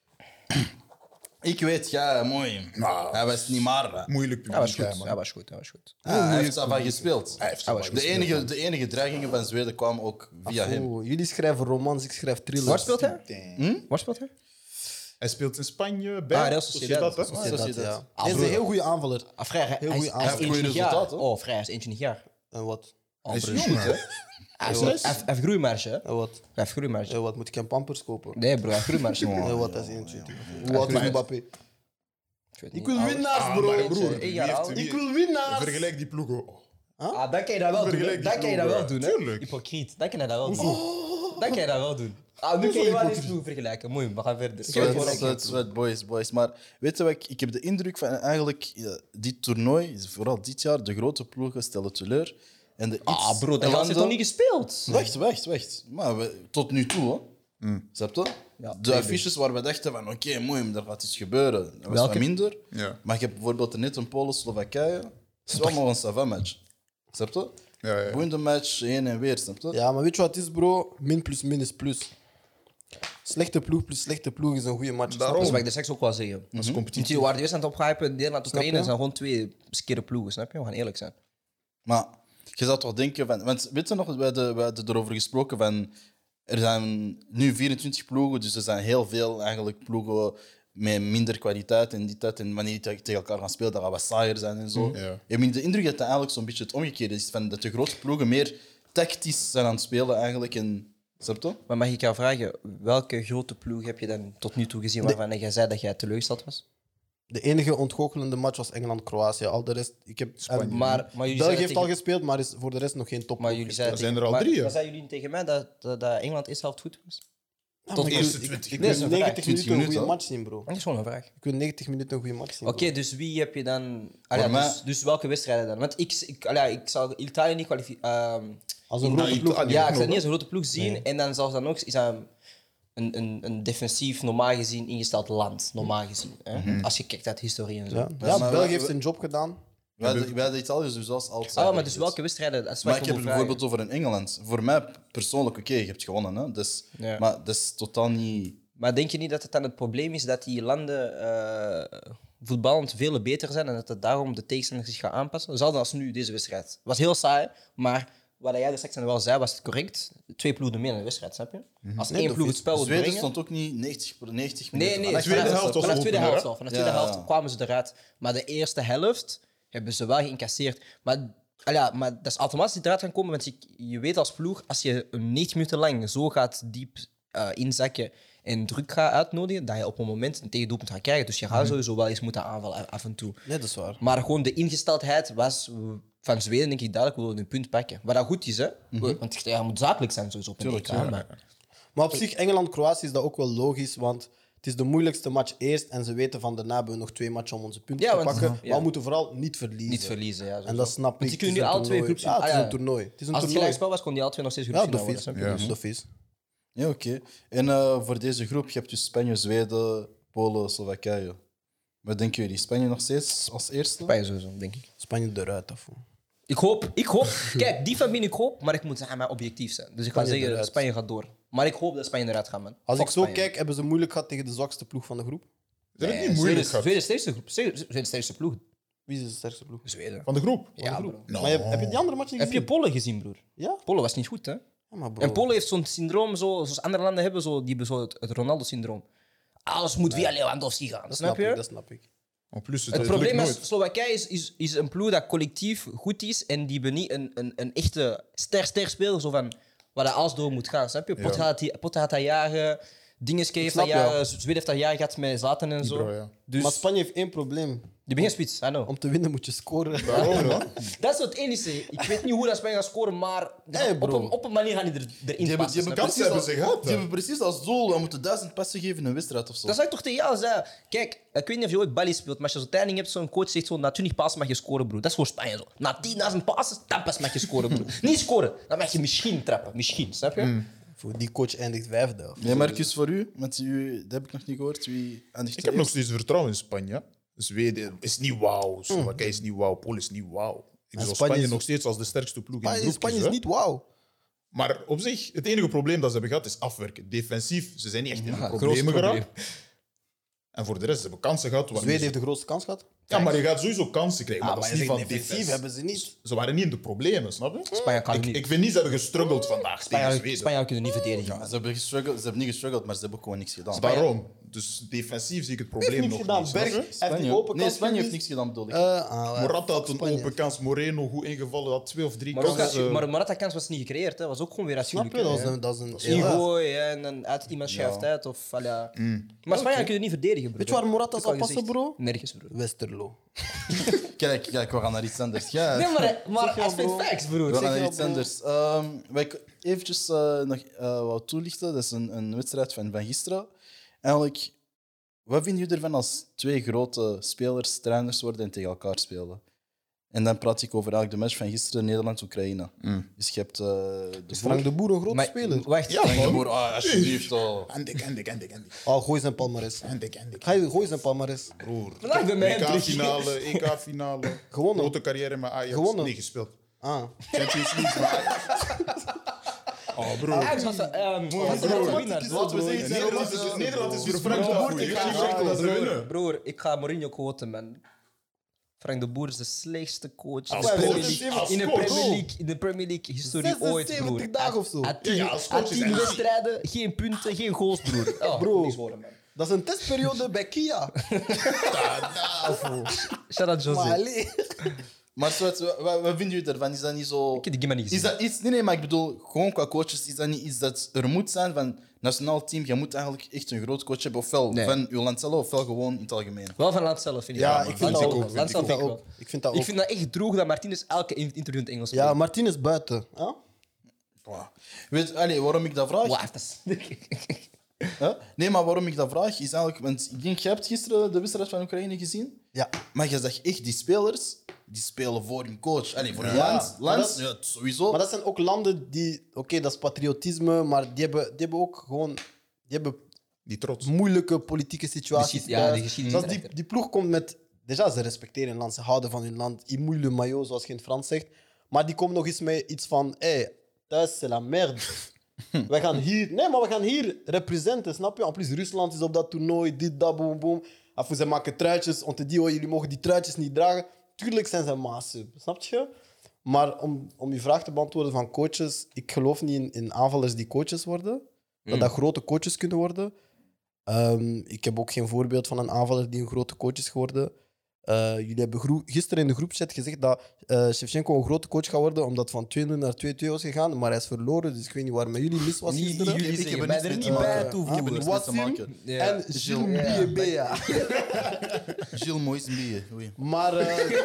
[SPEAKER 3] Ik weet, ja, mooi.
[SPEAKER 2] Nou.
[SPEAKER 3] Hij was niet maar. hè.
[SPEAKER 2] Moeilijk
[SPEAKER 4] Hij was
[SPEAKER 2] publiek,
[SPEAKER 4] goed,
[SPEAKER 2] hè,
[SPEAKER 4] hij
[SPEAKER 2] man.
[SPEAKER 4] was goed, hij was goed.
[SPEAKER 3] Ah, hij heeft daarvan gespeeld.
[SPEAKER 2] Hij heeft
[SPEAKER 4] Hij was
[SPEAKER 2] zo
[SPEAKER 3] De
[SPEAKER 2] gespeeld,
[SPEAKER 3] enige,
[SPEAKER 2] man.
[SPEAKER 3] de enige dreigingen van Zweden kwamen ook via hem.
[SPEAKER 1] Oh, jullie schrijven romans, ik schrijf thrillers.
[SPEAKER 4] Waar speelt hij?
[SPEAKER 2] Damn.
[SPEAKER 4] Waar speelt hij?
[SPEAKER 2] Hij speelt in Spanje bij
[SPEAKER 4] Ah, Real Sociedad.
[SPEAKER 2] Sociedad, hè?
[SPEAKER 3] Ah,
[SPEAKER 1] Dat,
[SPEAKER 3] Sociedad.
[SPEAKER 1] ja.
[SPEAKER 4] Ah,
[SPEAKER 1] Hij is een
[SPEAKER 4] broer.
[SPEAKER 1] heel goede aanvaller.
[SPEAKER 4] Ah, vrij, hij,
[SPEAKER 1] Heel
[SPEAKER 4] hij, is-
[SPEAKER 1] goeie
[SPEAKER 4] hij is
[SPEAKER 1] aanval.
[SPEAKER 4] eentje
[SPEAKER 3] Goeie
[SPEAKER 4] niet jaar.
[SPEAKER 3] resultaat, hè?
[SPEAKER 4] Oh, vrij, hij is eentje niet jaar.
[SPEAKER 1] En wat?
[SPEAKER 2] Hij is
[SPEAKER 4] broer.
[SPEAKER 2] jong, hè?
[SPEAKER 4] Hij heeft- hij heeft- hij heeft groeimarge, hè? Hij
[SPEAKER 1] En wat?
[SPEAKER 4] heeft groeimarge.
[SPEAKER 1] En wat? Moet ik een pampers kopen?
[SPEAKER 4] Nee, bro, hij heeft groeimarge.
[SPEAKER 1] En wat? Dat is eenentwintig. Hoe oud is
[SPEAKER 4] Maar-
[SPEAKER 1] Mbappé?
[SPEAKER 4] Ik weet
[SPEAKER 1] Ik
[SPEAKER 4] niet.
[SPEAKER 1] wil winnaars,
[SPEAKER 2] Ah,
[SPEAKER 1] bro.
[SPEAKER 2] maar broer,
[SPEAKER 4] Eén
[SPEAKER 2] wie
[SPEAKER 4] jaar
[SPEAKER 2] heeft-
[SPEAKER 4] oud.
[SPEAKER 2] wie-
[SPEAKER 1] Ik wil winnaars.
[SPEAKER 2] Vergelijk die ploegen.
[SPEAKER 4] Ah, dan kan je dat wel doen. hè.
[SPEAKER 2] Vergelijk die
[SPEAKER 4] Dan kan je dat wel
[SPEAKER 2] ploegen,
[SPEAKER 4] doen, hè?
[SPEAKER 2] tuurlijk.
[SPEAKER 4] Hypocriet. Dan kan je dat wel doen. Dan kan je dat wel doen. Ah, nu kan je wel eens ploeg vergelijken. Mooi, we gaan verder.
[SPEAKER 3] Sweat, sweat, sweat, boys, boys. Maar weet je wat, ik, ik heb de indruk van eigenlijk ja, dit toernooi, vooral dit jaar, de grote ploegen stellen teleur. En de
[SPEAKER 4] Ah,
[SPEAKER 3] iets
[SPEAKER 4] bro, dat heeft
[SPEAKER 3] landen-
[SPEAKER 4] toch niet gespeeld?
[SPEAKER 3] Wacht, wacht, wacht. Maar we, tot nu toe, hè.
[SPEAKER 2] Mm.
[SPEAKER 3] Snap je?
[SPEAKER 4] Ja,
[SPEAKER 3] de affiches waar we dachten van, oké, mooi, er gaat iets gebeuren. Dat was
[SPEAKER 4] Welke?
[SPEAKER 3] wat minder.
[SPEAKER 2] Ja.
[SPEAKER 3] Maar ik heb bijvoorbeeld net een Polen-Slowakije. Het is wel nog een sava-match. Snap je?
[SPEAKER 2] Ja, ja.
[SPEAKER 3] Boeiende match, heen en weer, snap je?
[SPEAKER 1] Ja, maar weet je wat het is, bro? Min plus min is plus. Slechte ploeg plus slechte ploeg is een goede match. snap je?
[SPEAKER 2] Daarom.
[SPEAKER 4] Dat is wat ik de seks ook wel zeggen.
[SPEAKER 2] Dat is
[SPEAKER 4] Want
[SPEAKER 2] competitie.
[SPEAKER 4] je waar de eerst aan het ophypen, Nederland,
[SPEAKER 1] Snap je?
[SPEAKER 4] Oekraïne, zijn gewoon twee skere ploegen, snap je? We gaan eerlijk zijn.
[SPEAKER 3] Maar je zou toch denken van... Want weet je nog, we hadden, we hadden erover gesproken van... Er zijn nu vierentwintig ploegen, dus er zijn heel veel eigenlijk ploegen met minder kwaliteit en dit, dat. En wanneer die tegen elkaar gaan spelen, dan gaan we saaier zijn en zo.
[SPEAKER 2] Ja.
[SPEAKER 3] Je hebt de indruk dat het eigenlijk zo'n beetje het omgekeerde is. Van dat de grote ploegen meer tactisch zijn aan het spelen eigenlijk. En Snap je?
[SPEAKER 4] Maar mag ik jou vragen, welke grote ploeg heb je dan tot nu toe gezien waarvan jij zei dat jij teleurgesteld was?
[SPEAKER 1] De enige ontgoochelende match was Engeland-Kroatië. Al de rest... Ik heb,
[SPEAKER 2] Spanje.
[SPEAKER 1] en
[SPEAKER 4] Maar, maar jullie
[SPEAKER 1] België
[SPEAKER 4] zeiden
[SPEAKER 1] heeft al
[SPEAKER 4] tegen-
[SPEAKER 1] gespeeld, maar is voor de rest nog geen top.
[SPEAKER 4] Maar jullie zeiden
[SPEAKER 2] Er zijn
[SPEAKER 4] tegen-
[SPEAKER 2] er al
[SPEAKER 4] maar-
[SPEAKER 2] drie, hè?
[SPEAKER 4] Maar zeiden jullie tegen mij dat, dat, dat Engeland eerst helft goed was?
[SPEAKER 1] tot
[SPEAKER 2] de
[SPEAKER 1] ik,
[SPEAKER 2] eerste
[SPEAKER 1] ik,
[SPEAKER 2] twintig
[SPEAKER 1] ik,
[SPEAKER 4] minuten.
[SPEAKER 1] wil
[SPEAKER 4] Nee,
[SPEAKER 1] negentig
[SPEAKER 3] twintig
[SPEAKER 1] minuten een goede
[SPEAKER 3] minuten,
[SPEAKER 1] match zien, bro.
[SPEAKER 4] Dat is gewoon een vraag.
[SPEAKER 1] Ik wil negentig minuten een goede match zien.
[SPEAKER 4] Oké,
[SPEAKER 1] bro.
[SPEAKER 4] dus wie heb je dan... Ah,
[SPEAKER 3] Voor
[SPEAKER 4] ja,
[SPEAKER 3] mij-
[SPEAKER 4] dus, dus welke wedstrijden dan? Want ik, ik, ah, ja, ik zou Italië niet kwalificeren.
[SPEAKER 1] Als een
[SPEAKER 2] in
[SPEAKER 1] grote ploeg.
[SPEAKER 2] Italië.
[SPEAKER 4] ja, ik
[SPEAKER 2] nog,
[SPEAKER 4] zou niet
[SPEAKER 2] hè?
[SPEAKER 4] als een grote ploeg zien. En dan zelfs dan ook is dat een, een, een defensief, normaal gezien ingesteld land. Normaal gezien. Hè? Als je kijkt naar de historie en zo.
[SPEAKER 1] Ja,
[SPEAKER 3] Ja,
[SPEAKER 1] ja
[SPEAKER 3] maar-
[SPEAKER 1] België heeft zijn job gedaan.
[SPEAKER 3] Wij hadden, wij hadden Italië dus als altijd.
[SPEAKER 4] Ah, maar dus welke wedstrijden? Dat is wat
[SPEAKER 3] Maar ik heb
[SPEAKER 4] wil
[SPEAKER 3] het
[SPEAKER 4] vragen.
[SPEAKER 3] bijvoorbeeld over in Engeland. Voor mij persoonlijk, oké, je hebt gewonnen. Hè? Dus,
[SPEAKER 4] Ja.
[SPEAKER 3] Maar dat is totaal niet...
[SPEAKER 4] Maar denk je niet dat het dan het probleem is dat die landen eh voetballend veel beter zijn en dat het daarom de tegenstander zich gaat aanpassen? Hetzelfde als nu, deze wedstrijd. Het was heel saai, maar wat jij er straks wel zei, was het correct. Twee ploegen meer in de wedstrijd, snap je? Als
[SPEAKER 1] Nee,
[SPEAKER 4] één
[SPEAKER 1] dat
[SPEAKER 4] ploeg
[SPEAKER 1] is-
[SPEAKER 4] het spel wil
[SPEAKER 3] Zweden
[SPEAKER 4] brengen...
[SPEAKER 3] stond ook niet negentig, negentig
[SPEAKER 4] Nee,
[SPEAKER 3] minuten.
[SPEAKER 4] nee,
[SPEAKER 3] Maar
[SPEAKER 2] tweede
[SPEAKER 4] vanaf,
[SPEAKER 2] helft was
[SPEAKER 4] vanaf de tweede
[SPEAKER 2] opener,
[SPEAKER 4] helft
[SPEAKER 2] hè?
[SPEAKER 4] al. Vanaf de
[SPEAKER 3] Ja,
[SPEAKER 4] tweede
[SPEAKER 3] ja.
[SPEAKER 4] helft kwamen ze eruit. Maar de eerste helft hebben ze wel geïncasseerd. Maar, ah ja, maar dat is automatisch die eruit gaan komen, want je, je weet als ploeg, als je een negentig minuten lang zo gaat diep eh, inzakken en druk gaat uitnodigen, dat je op een moment een tegendoelpunt gaat krijgen. Dus je gaat sowieso wel eens moeten aanvallen af en toe.
[SPEAKER 1] Nee, dat is waar.
[SPEAKER 4] Maar gewoon de ingesteldheid was van Zweden, denk ik duidelijk, we willen een punt pakken. Wat dat goed is, hè? Want ja, je moet zakelijk zijn sowieso op een
[SPEAKER 3] Tuurlijk,
[SPEAKER 4] E K,
[SPEAKER 3] tuurlijk.
[SPEAKER 4] maar-
[SPEAKER 1] Maar op zich, Engeland-Kroatië is dat ook wel logisch, want het is de moeilijkste match eerst en ze weten van daarna hebben we nog twee matchen om onze punten
[SPEAKER 4] Ja,
[SPEAKER 1] te
[SPEAKER 4] want-
[SPEAKER 1] pakken.
[SPEAKER 4] ja.
[SPEAKER 1] Maar we moeten vooral niet verliezen.
[SPEAKER 4] Niet verliezen, ja.
[SPEAKER 1] En dat snap ik.
[SPEAKER 4] Want die kunnen
[SPEAKER 1] Het
[SPEAKER 4] nu
[SPEAKER 1] is
[SPEAKER 4] al
[SPEAKER 1] een
[SPEAKER 4] twee
[SPEAKER 1] toernooi.
[SPEAKER 4] groeps...
[SPEAKER 1] Ja, het is
[SPEAKER 4] ah,
[SPEAKER 1] een toernooi. Het is een
[SPEAKER 4] Als het
[SPEAKER 1] toernooi.
[SPEAKER 4] gelijkspel was, kon die al twee nog steeds
[SPEAKER 1] Ja,
[SPEAKER 4] groepsfinale
[SPEAKER 1] dat
[SPEAKER 4] worden.
[SPEAKER 1] is.
[SPEAKER 4] snap je?
[SPEAKER 2] Ja.
[SPEAKER 1] Dat is.
[SPEAKER 3] Ja, oké. En eh, voor deze groep, je hebt dus Spanje, Zweden, Polen, Slowakije. Wat denken jullie? Spanje nog steeds als eerste?
[SPEAKER 4] Spanje sowieso, denk ik.
[SPEAKER 1] Spanje eruit af.
[SPEAKER 4] Ik hoop, ik hoop... Kijk, die van binnen ik hoop, maar ik moet zeggen, maar objectief zijn. Dus ik ga
[SPEAKER 1] Spanje
[SPEAKER 4] zeggen,
[SPEAKER 1] eruit.
[SPEAKER 4] Spanje gaat door. Maar ik hoop dat Spanje eruit gaat, man.
[SPEAKER 1] Als
[SPEAKER 4] Fuck
[SPEAKER 1] ik zo
[SPEAKER 4] Spanje.
[SPEAKER 1] kijk, hebben ze moeilijk gehad tegen de zwakste ploeg van de groep.
[SPEAKER 2] Ze hebben
[SPEAKER 4] Nee,
[SPEAKER 2] het niet moeilijk
[SPEAKER 4] Zweden
[SPEAKER 2] gehad.
[SPEAKER 4] is de sterkste groep. Zweden Zweden is de sterkste ploeg.
[SPEAKER 1] Wie is de sterkste ploeg?
[SPEAKER 4] Zweden.
[SPEAKER 2] Van de groep.
[SPEAKER 4] Ja, bro.
[SPEAKER 2] No.
[SPEAKER 1] Maar je- heb je die andere match niet
[SPEAKER 4] Heb je
[SPEAKER 1] gezien?
[SPEAKER 4] Polen gezien, broer?
[SPEAKER 1] Ja?
[SPEAKER 4] Polen was niet goed, hè?
[SPEAKER 1] Ja, maar bro.
[SPEAKER 4] En Polen heeft zo'n syndroom, zo, zoals andere landen hebben, zo, die hebben zo het, het Ronaldo-syndroom. Alles moet via Lewandowski gaan, dat snap
[SPEAKER 1] snap
[SPEAKER 4] je?
[SPEAKER 1] ik, dat snap ik.
[SPEAKER 2] En plus, het,
[SPEAKER 4] Het
[SPEAKER 2] het
[SPEAKER 4] probleem
[SPEAKER 2] lukt
[SPEAKER 4] is,
[SPEAKER 2] nooit.
[SPEAKER 4] Slowakije is, is, is een ploeg dat collectief goed is en die hebben niet een, een, een echte ster-ster speler, zo van waar dat alles door moet gaan, snap je? Pot
[SPEAKER 2] Ja.
[SPEAKER 4] had, die- Pot had dat jaren, Dingeske heeft
[SPEAKER 1] snap
[SPEAKER 4] dat
[SPEAKER 1] je.
[SPEAKER 4] jaren, Zweden heeft dat jaren gehad met Zlatan en zo.
[SPEAKER 2] Bro, ja.
[SPEAKER 4] Dus
[SPEAKER 1] Maar Spanje heeft één probleem.
[SPEAKER 4] die begint spits, I know.
[SPEAKER 1] Om te winnen moet je scoren.
[SPEAKER 2] Waarom, man?
[SPEAKER 4] Dat is het enige. Ik weet niet hoe dat Spanje gaat scoren, maar
[SPEAKER 1] Hey,
[SPEAKER 4] op,
[SPEAKER 1] bro.
[SPEAKER 4] een, op een manier gaan die er, erin
[SPEAKER 3] Die hebben,
[SPEAKER 4] passen.
[SPEAKER 3] die hebben,
[SPEAKER 4] snap je?
[SPEAKER 2] Kansen hebben ze gehad,
[SPEAKER 3] die
[SPEAKER 2] hè?
[SPEAKER 3] hebben precies als doel, we moeten duizend passen geven in een wedstrijd of zo.
[SPEAKER 4] Dat zou ik toch tegen jou zeggen. Kijk, ik weet niet of je ooit Bali speelt, maar als je zo'n training hebt, zo'n coach zegt zo, na twintig passen mag je scoren, broer. Dat is voor Spanje zo. Na tienduizend passen, dan pas mag je scoren, broer. Niet scoren, dan mag je misschien trappen. Misschien, snap je?
[SPEAKER 1] Voor die coach eindigt vijfde. of-
[SPEAKER 3] Nee, Marcus, voor u, want u, dat heb ik nog niet gehoord. Wie eindigt
[SPEAKER 2] Ik
[SPEAKER 3] er
[SPEAKER 2] heb nog
[SPEAKER 3] eerst?
[SPEAKER 2] steeds vertrouwen in Spanje. Zweden is niet wauw. Slowakije is niet wauw. Polen is niet wauw. Ik zou
[SPEAKER 1] Spanje
[SPEAKER 2] Spanje
[SPEAKER 1] is-
[SPEAKER 2] nog steeds als de sterkste ploeg in de
[SPEAKER 1] Spanje,
[SPEAKER 2] groep
[SPEAKER 1] Spanje is
[SPEAKER 2] kiezen,
[SPEAKER 1] niet wauw.
[SPEAKER 2] Maar op zich, het enige probleem dat ze hebben gehad is afwerken. Defensief, ze zijn niet echt in de
[SPEAKER 4] Ja,
[SPEAKER 2] problemen
[SPEAKER 4] groot probleem.
[SPEAKER 2] geraakt. En voor de rest, ze hebben kansen gehad. waar
[SPEAKER 1] Zweden
[SPEAKER 2] ze-
[SPEAKER 1] heeft de grootste kans gehad.
[SPEAKER 2] Ja, maar je gaat sowieso kansen krijgen. Maar
[SPEAKER 1] Ah,
[SPEAKER 2] dat
[SPEAKER 1] maar
[SPEAKER 2] is
[SPEAKER 1] je
[SPEAKER 2] niet
[SPEAKER 1] zegt
[SPEAKER 2] van
[SPEAKER 1] defensief
[SPEAKER 2] defensie.
[SPEAKER 1] hebben ze niet.
[SPEAKER 2] Ze waren niet in de problemen, snap je?
[SPEAKER 4] Spanje kan
[SPEAKER 2] Ik,
[SPEAKER 4] niet.
[SPEAKER 2] ik vind niet, ze hebben gestruggeld vandaag tegen
[SPEAKER 4] Spanje,
[SPEAKER 2] Zweden.
[SPEAKER 4] Spanje kunnen niet verdedigen.
[SPEAKER 3] Ja,
[SPEAKER 4] man.
[SPEAKER 3] ze hebben gestruggeld, ze hebben niet gestruggeld, maar ze hebben ook gewoon niks gedaan.
[SPEAKER 2] Daarom. Dus defensief zie ik het
[SPEAKER 1] Heeft
[SPEAKER 2] probleem
[SPEAKER 1] niks
[SPEAKER 2] nog
[SPEAKER 1] gedaan.
[SPEAKER 2] niet. snap
[SPEAKER 1] Berg
[SPEAKER 2] je?
[SPEAKER 1] heeft die
[SPEAKER 3] Spanje,
[SPEAKER 1] open
[SPEAKER 3] nee,
[SPEAKER 1] kans
[SPEAKER 3] Spanje heeft
[SPEAKER 1] gemist.
[SPEAKER 3] niks gedaan, bedoel ik.
[SPEAKER 1] Eh, ah,
[SPEAKER 2] Morata had
[SPEAKER 1] fuck
[SPEAKER 2] een
[SPEAKER 1] Spanje.
[SPEAKER 2] open kans. Moreno goed ingevallen. Had twee of drie
[SPEAKER 4] Maar, ook,
[SPEAKER 2] kansen.
[SPEAKER 4] maar Morata-kans was niet gecreëerd, hè. Was ook gewoon weer
[SPEAKER 1] Snap
[SPEAKER 4] natuurlijk.
[SPEAKER 1] je? Dat is
[SPEAKER 4] hè.
[SPEAKER 1] een... Dat is een erreur.
[SPEAKER 4] Ingooi hè, en dan uit iemand schuift uit. Of, allee, ja. Maar Spanje kunnen niet verdedigen, broer.
[SPEAKER 1] Weet je waar Morata
[SPEAKER 4] Heb ik
[SPEAKER 1] zal
[SPEAKER 4] al
[SPEAKER 1] passen,
[SPEAKER 4] gezegd.
[SPEAKER 1] bro?
[SPEAKER 4] Nergens, broer.
[SPEAKER 1] Westerlo.
[SPEAKER 3] Kijk, kijk, we gaan naar iets anders. Ja,
[SPEAKER 4] Nee, maar, maar
[SPEAKER 1] Zeg
[SPEAKER 4] als
[SPEAKER 1] jou,
[SPEAKER 4] het
[SPEAKER 1] bro.
[SPEAKER 4] facts, broer.
[SPEAKER 3] we
[SPEAKER 4] Zeg
[SPEAKER 3] gaan naar
[SPEAKER 4] jou,
[SPEAKER 3] iets
[SPEAKER 4] bro.
[SPEAKER 3] anders. Ehm wat ik eventjes eh, nog eh, wou toelichten, dat is een, een wedstrijd van, van gisteren. Eigenlijk, wat vinden jullie ervan als twee grote spelers trainers worden en tegen elkaar spelen? En dan praat ik over eigenlijk de match van gisteren, Nederland-Oekraïne. Dus je hebt eh, de
[SPEAKER 1] Is Frank de Boer een grote
[SPEAKER 4] Maar-
[SPEAKER 1] speler?
[SPEAKER 4] Wacht,
[SPEAKER 2] Ja,
[SPEAKER 3] Frank de
[SPEAKER 2] man.
[SPEAKER 3] Boer, ah, alsjeblieft. Oh.
[SPEAKER 2] Endik, endik, endik, endik.
[SPEAKER 1] Oh, gooi zijn palmares.
[SPEAKER 2] Endik, endik.
[SPEAKER 1] Ga je gooi zijn palmares.
[SPEAKER 2] Broer.
[SPEAKER 4] Vandaag ben ik bij hem terug.
[SPEAKER 2] E K-finale, E K-finale.
[SPEAKER 1] Gewonnen.
[SPEAKER 2] Grote carrière met Ajax.
[SPEAKER 1] Gewonnen.
[SPEAKER 2] Nee, gespeeld.
[SPEAKER 1] Ah.
[SPEAKER 2] Champions League met Ajax. Oh, broer.
[SPEAKER 4] Ajax was ehm, was de
[SPEAKER 2] broer.
[SPEAKER 4] winnaars.
[SPEAKER 3] Laten we
[SPEAKER 1] bro.
[SPEAKER 3] zeggen,
[SPEAKER 2] Nederland is, Nederland is voor Frank de Boer. Ik ga niet zeggen dat ze winnen.
[SPEAKER 4] Broer, ik ga Mourinho quoten, man. Frank de Boer is de slechtste coach in
[SPEAKER 2] Als
[SPEAKER 4] de Premier
[SPEAKER 2] coach,
[SPEAKER 4] League,
[SPEAKER 2] als
[SPEAKER 4] in de
[SPEAKER 2] coach.
[SPEAKER 4] Premier League, in de Premier League historie ooit, broer.
[SPEAKER 1] zesenzeventig dagen of zo.
[SPEAKER 4] Had tien,
[SPEAKER 2] Ja, ja, als coach
[SPEAKER 4] had
[SPEAKER 2] is
[SPEAKER 4] tien
[SPEAKER 2] hij-
[SPEAKER 4] wedstrijden, geen punten, geen goals, broer. Oh,
[SPEAKER 1] Bro.
[SPEAKER 4] niks worden, man.
[SPEAKER 1] Dat is een testperiode bij Kia.
[SPEAKER 4] Shout out
[SPEAKER 1] Maar
[SPEAKER 4] José.
[SPEAKER 1] allee.
[SPEAKER 3] Maar Sweat, wat, wat wat vinden jullie ervan? Is dat niet zo...
[SPEAKER 4] Ik heb die game niet
[SPEAKER 3] Is
[SPEAKER 4] gezien.
[SPEAKER 3] dat iets... Nee, nee, maar ik bedoel, gewoon qua coaches, is dat niet iets dat er moet zijn van nationaal team? Je moet eigenlijk echt een groot coach hebben, ofwel
[SPEAKER 4] Nee.
[SPEAKER 3] van je land zelf, ofwel gewoon in het algemeen.
[SPEAKER 4] Wel van land zelf, vind ik.
[SPEAKER 1] Ja,
[SPEAKER 4] wel.
[SPEAKER 1] ik vind
[SPEAKER 4] Land
[SPEAKER 1] dat
[SPEAKER 4] zelf
[SPEAKER 1] ook.
[SPEAKER 4] wel. Land
[SPEAKER 1] Ik
[SPEAKER 4] zelf
[SPEAKER 1] vind
[SPEAKER 4] vind
[SPEAKER 1] dat
[SPEAKER 4] ik
[SPEAKER 1] ook.
[SPEAKER 4] wel.
[SPEAKER 1] Ik vind dat
[SPEAKER 4] Ik
[SPEAKER 1] ook.
[SPEAKER 4] vind dat echt droog dat Martinez elke in- interview in het Engels
[SPEAKER 1] Ja,
[SPEAKER 4] spreekt.
[SPEAKER 1] Martinez buiten. Huh?
[SPEAKER 3] Wow. Weet je allee, waarom ik dat vraag?
[SPEAKER 4] Wauw, dat is...
[SPEAKER 3] Huh? Nee, maar waarom ik dat vraag is eigenlijk... Want ik denk, jij hebt gisteren de wedstrijd van Oekraïne gezien.
[SPEAKER 1] Ja.
[SPEAKER 3] Maar je zegt echt, die spelers, die spelen voor hun coach. Allee, voor hun
[SPEAKER 1] Ja,
[SPEAKER 3] land.
[SPEAKER 1] maar
[SPEAKER 3] land
[SPEAKER 1] dat is-
[SPEAKER 3] ja, sowieso.
[SPEAKER 1] Maar dat zijn ook landen die... Oké, dat is patriotisme, maar die hebben, die hebben ook gewoon... Die hebben
[SPEAKER 2] Die trots.
[SPEAKER 1] moeilijke politieke situaties.
[SPEAKER 4] Die schi- ja,
[SPEAKER 1] thuis.
[SPEAKER 4] die geschiedenis
[SPEAKER 1] Zoals die,
[SPEAKER 4] erachter.
[SPEAKER 1] die ploeg komt met... Déjà, ze respecteren hun land, ze houden van hun land. Ils mouillent le maillot, zoals je in het Frans zegt. Maar die komen nog eens met iets van... Hé, hey, thuis, c'est la merde. We gaan hier... Nee, maar we gaan hier representen, snap je? En plus, Rusland is op dat toernooi, dit, dat, boom, boom. Af ze maken truitjes, om te die, oh, jullie mogen die truitjes niet dragen. Tuurlijk zijn ze massief, snap je? Maar om, om je vraag te beantwoorden van coaches, ik geloof niet in, in aanvallers die coaches worden. Dat dat grote coaches kunnen worden. Ehm, ik heb ook geen voorbeeld van een aanvaller die een grote coach is geworden. Eh, jullie hebben groe- gisteren in de groepchat gezegd dat eh Shevchenko een grote coach gaat worden, omdat van twee nul naar twee twee was gegaan. Maar hij is verloren, dus ik weet niet waar met jullie mis was
[SPEAKER 4] Niet, niet
[SPEAKER 1] gisteren.
[SPEAKER 4] jullie
[SPEAKER 3] Ik heb
[SPEAKER 4] zeggen,
[SPEAKER 3] er
[SPEAKER 4] mij
[SPEAKER 3] niks
[SPEAKER 4] er
[SPEAKER 3] mee
[SPEAKER 4] niet
[SPEAKER 3] te
[SPEAKER 4] bij
[SPEAKER 3] maken.
[SPEAKER 4] toevoegen.
[SPEAKER 3] Ik heb er niks mee te
[SPEAKER 1] Wassim
[SPEAKER 3] maken.
[SPEAKER 4] Ja.
[SPEAKER 1] en Gilles Mbia.
[SPEAKER 3] Gilles Moïse Mbie. Oei.
[SPEAKER 1] Maar eh,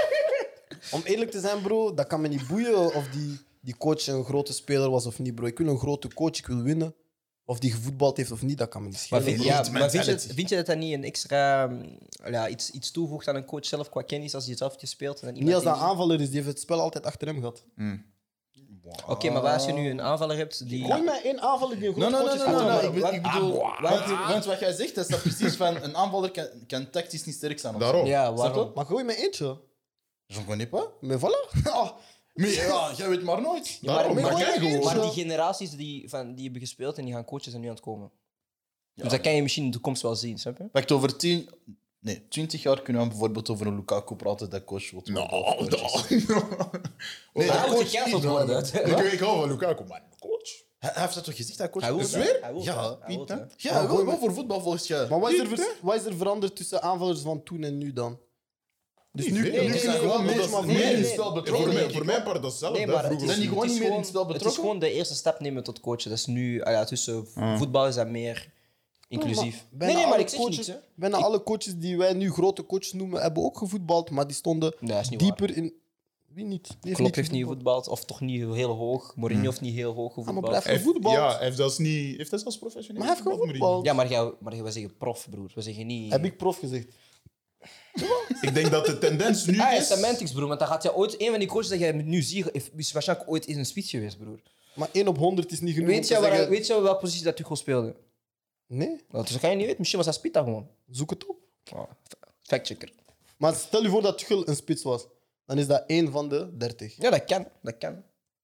[SPEAKER 1] om eerlijk te zijn, bro, dat kan me niet boeien of die, die coach een grote speler was of niet, bro. Ik wil een grote coach, ik wil winnen. Of die gevoetbald heeft of niet, dat kan me niet
[SPEAKER 4] Maar,
[SPEAKER 1] schelen.
[SPEAKER 4] vind,
[SPEAKER 1] bro.
[SPEAKER 4] ja,
[SPEAKER 2] Elite
[SPEAKER 4] maar vind, je,
[SPEAKER 2] mentality.
[SPEAKER 4] vind je dat dat niet een extra um, ja, iets, iets toevoegt aan een coach zelf qua kennis als hij het zelf heeft gespeeld? En dan
[SPEAKER 1] Niet
[SPEAKER 4] iemand
[SPEAKER 1] als dat
[SPEAKER 4] die
[SPEAKER 1] aanvaller is, die heeft het spel altijd achter hem gehad.
[SPEAKER 4] niet- Oké, maar als je nu een aanvaller hebt die...
[SPEAKER 1] Gooi mij één aanvaller die een
[SPEAKER 3] Nee,
[SPEAKER 1] grote
[SPEAKER 3] nee,
[SPEAKER 1] coach
[SPEAKER 3] nee,
[SPEAKER 1] is.
[SPEAKER 3] nee,
[SPEAKER 1] geworden.
[SPEAKER 3] nee, ik, be- ik bedoel,
[SPEAKER 4] Ah,
[SPEAKER 3] want, want wat jij zegt, dat is dat precies van een aanvaller kan, kan tactisch niet sterk zijn. of zo.
[SPEAKER 2] Daarom.
[SPEAKER 4] Ja,
[SPEAKER 3] Snap
[SPEAKER 4] waarom?
[SPEAKER 3] je?
[SPEAKER 1] Maar gooi mij eentje.
[SPEAKER 3] Je connais pas.
[SPEAKER 1] Maar voilà. Oh,
[SPEAKER 3] Maar ja, jij weet maar nooit.
[SPEAKER 4] Ja, maar,
[SPEAKER 1] Daarom,
[SPEAKER 4] maar,
[SPEAKER 1] maar
[SPEAKER 4] die-
[SPEAKER 1] kijk gewoon.
[SPEAKER 4] maar die generaties die, van, die hebben gespeeld en die gaan coaches zijn nu aan het komen. Dus dat kan je misschien in de toekomst wel zien, snap je?
[SPEAKER 3] Wacht, over tien... Nee, twintig jaar kunnen we bijvoorbeeld over een Lukaku praten dat coach wordt.
[SPEAKER 2] Nou,
[SPEAKER 3] worden of coaches.
[SPEAKER 2] nou.
[SPEAKER 3] Nee,
[SPEAKER 4] Hij
[SPEAKER 3] dat
[SPEAKER 4] moet
[SPEAKER 3] coach
[SPEAKER 4] gecanceld
[SPEAKER 3] niet.
[SPEAKER 4] worden.
[SPEAKER 2] Ik, ik hou van Lukaku, maar coach.
[SPEAKER 3] Hij, hij heeft dat toch gezegd, dat coach
[SPEAKER 4] Hij wil
[SPEAKER 3] wordt?
[SPEAKER 4] het,
[SPEAKER 2] weer?
[SPEAKER 4] hij wil
[SPEAKER 3] Ja,
[SPEAKER 4] het, hij wil
[SPEAKER 2] Piet,
[SPEAKER 4] het,
[SPEAKER 2] hè?
[SPEAKER 4] hè.
[SPEAKER 3] Ja,
[SPEAKER 1] Maar
[SPEAKER 3] wel,
[SPEAKER 1] gooi
[SPEAKER 3] wel
[SPEAKER 1] me-
[SPEAKER 3] voor voetbal volgens jij.
[SPEAKER 1] Maar wat is, er
[SPEAKER 2] Niet,
[SPEAKER 1] vers- wat is er veranderd tussen aanvallers van toen en nu dan? Dus
[SPEAKER 2] Niet
[SPEAKER 1] nu,
[SPEAKER 2] veel.
[SPEAKER 1] nu
[SPEAKER 2] Nee,
[SPEAKER 1] kun je
[SPEAKER 2] nee,
[SPEAKER 1] gewoon
[SPEAKER 2] nee,
[SPEAKER 1] meer
[SPEAKER 2] dat
[SPEAKER 1] maar
[SPEAKER 2] is-
[SPEAKER 3] meer
[SPEAKER 1] meer
[SPEAKER 3] in
[SPEAKER 1] in
[SPEAKER 3] het spel
[SPEAKER 4] nee,
[SPEAKER 3] betrokken.
[SPEAKER 2] voor,
[SPEAKER 4] nee,
[SPEAKER 2] mij, voor mijn part hetzelfde.
[SPEAKER 4] Nee,
[SPEAKER 2] hè,
[SPEAKER 4] maar het
[SPEAKER 2] vroeger
[SPEAKER 4] is,
[SPEAKER 3] Zijn die gewoon
[SPEAKER 4] het is
[SPEAKER 3] niet meer in het spel
[SPEAKER 4] Het is
[SPEAKER 3] betrokken?
[SPEAKER 4] gewoon de eerste stap nemen tot coachen. Dat is nu, ah ja, tussen voetbal is dat meer inclusief.
[SPEAKER 1] Bijna
[SPEAKER 4] Nee, nee, maar
[SPEAKER 1] alle
[SPEAKER 4] ik zeg
[SPEAKER 1] coaches,
[SPEAKER 4] niks, hè.
[SPEAKER 1] Bijna alle coaches die wij nu grote coaches noemen, hebben ook gevoetbald, maar die stonden
[SPEAKER 4] Nee, dat is niet
[SPEAKER 1] dieper in... Wie niet? Wie
[SPEAKER 4] Klopp heeft niet
[SPEAKER 1] gevoetbald?
[SPEAKER 4] gevoetbald, of toch niet heel hoog. Mourinho heeft niet heel hoog
[SPEAKER 1] maar
[SPEAKER 4] gevoetbald.
[SPEAKER 1] blijf-
[SPEAKER 2] Hij heeft,
[SPEAKER 1] Gevoetbald.
[SPEAKER 2] ja, hij heeft zelfs niet... Heeft hij zelfs professioneel
[SPEAKER 1] Maar hij heeft gevoetbald.
[SPEAKER 4] Ja, maar jij, maar jij, wij zeggen prof, broer. We zeggen niet...
[SPEAKER 1] Heb ik prof gezegd?
[SPEAKER 2] Ik denk dat de tendens nu
[SPEAKER 4] Ah, ja,
[SPEAKER 2] is...
[SPEAKER 4] semantics, broer. Want dan gaat je ooit... Een van die coaches dat jij nu ziet, is is waarschijnlijk ooit in een spits geweest, broer.
[SPEAKER 1] Maar één op honderd is niet genoeg
[SPEAKER 4] Weet
[SPEAKER 1] om
[SPEAKER 4] je,
[SPEAKER 1] te
[SPEAKER 4] waar,
[SPEAKER 1] zeggen...
[SPEAKER 4] weet je welke positie dat Tuchel speelde?
[SPEAKER 1] Nee,
[SPEAKER 4] Nou, dus dat kan je niet weten. Misschien was dat Spita gewoon.
[SPEAKER 1] zoek het op.
[SPEAKER 4] Oh, factchecker.
[SPEAKER 1] Maar stel je voor dat Tuchel een spits was. Dan is dat één van de dertig.
[SPEAKER 4] Ja, dat kan. Dat kan.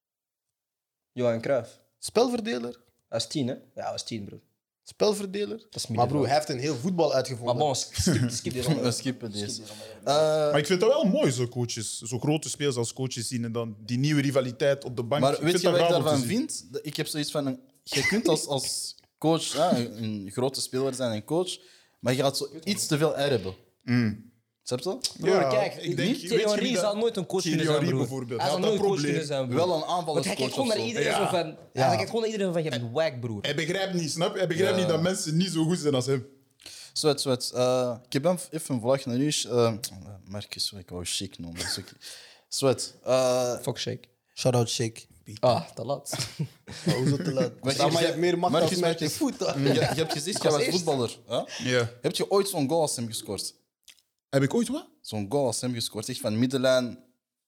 [SPEAKER 4] Johan Cruijff.
[SPEAKER 1] Spelverdeler.
[SPEAKER 4] Dat is tien, hè? Ja, dat is tien, broer.
[SPEAKER 1] Spelverdeler.
[SPEAKER 4] Dat is
[SPEAKER 1] Maar broer, hij heeft een heel voetbal
[SPEAKER 4] Maar
[SPEAKER 1] uitgevonden.
[SPEAKER 4] bon, skip, skip dit allemaal.
[SPEAKER 3] We skippen deze. Eh,
[SPEAKER 2] Maar ik vind het wel mooi, zo coaches. Zo grote spelers als coaches zien en dan die nieuwe rivaliteit op de bank.
[SPEAKER 3] Maar
[SPEAKER 2] Ik
[SPEAKER 3] weet
[SPEAKER 2] vind
[SPEAKER 3] je
[SPEAKER 2] dat
[SPEAKER 3] wat ik
[SPEAKER 2] gaaf om te
[SPEAKER 3] daarvan
[SPEAKER 2] zien.
[SPEAKER 3] vind? Ik heb zoiets van... Een, je kunt als, als coach hè, een, een grote speler zijn en coach, maar je gaat zo iets te veel air hebben. Snap je?
[SPEAKER 4] Broer,
[SPEAKER 2] Ja,
[SPEAKER 4] kijk,
[SPEAKER 2] ik denk-
[SPEAKER 4] niet
[SPEAKER 2] weet je
[SPEAKER 4] Thierry
[SPEAKER 2] wie dat-
[SPEAKER 4] zal nooit een coach
[SPEAKER 2] Thierry
[SPEAKER 4] kunnen zijn,
[SPEAKER 2] Henry
[SPEAKER 4] broer.
[SPEAKER 2] bijvoorbeeld.
[SPEAKER 4] Hij
[SPEAKER 2] Hij
[SPEAKER 4] zal
[SPEAKER 2] had
[SPEAKER 4] nooit
[SPEAKER 2] dat
[SPEAKER 4] een coach
[SPEAKER 2] probleem.
[SPEAKER 4] kunnen zijn, broer.
[SPEAKER 3] Wel een
[SPEAKER 4] Want hij kijkt
[SPEAKER 3] aanvallerscoach
[SPEAKER 4] gewoon
[SPEAKER 3] of
[SPEAKER 4] naar
[SPEAKER 3] zo.
[SPEAKER 4] iedereen
[SPEAKER 2] Ja.
[SPEAKER 4] zo van... Ja. Hij kijkt gewoon naar iedereen van, je bent wack, broer.
[SPEAKER 2] Hij begrijpt niet, snap je? Hij begrijpt
[SPEAKER 3] Ja.
[SPEAKER 2] niet dat mensen niet zo goed zijn als hem.
[SPEAKER 3] Zwet, zwet. Uh, ik heb hem even een vraag naar u. Uh, Marcus, ik wou chic noemen. dat is oké. Zwet. Uh,
[SPEAKER 4] Fuck shake.
[SPEAKER 1] Shout-out Shake.
[SPEAKER 4] Ah, te laat.
[SPEAKER 1] Oh, hoezo te laat?
[SPEAKER 3] Maar
[SPEAKER 1] Sta, maar je hebt meer macht
[SPEAKER 3] Marcus,
[SPEAKER 1] als mij te
[SPEAKER 3] Marcus.
[SPEAKER 1] voeten.
[SPEAKER 3] je, je hebt gezegd, jij was
[SPEAKER 4] eerst.
[SPEAKER 3] voetballer. Hè?
[SPEAKER 2] Ja.
[SPEAKER 3] Heb je ooit zo'n goal als hem gescoord?
[SPEAKER 2] Heb ik ooit wat?
[SPEAKER 3] Zo'n goal als hem gescoord? Echt van middenlijn.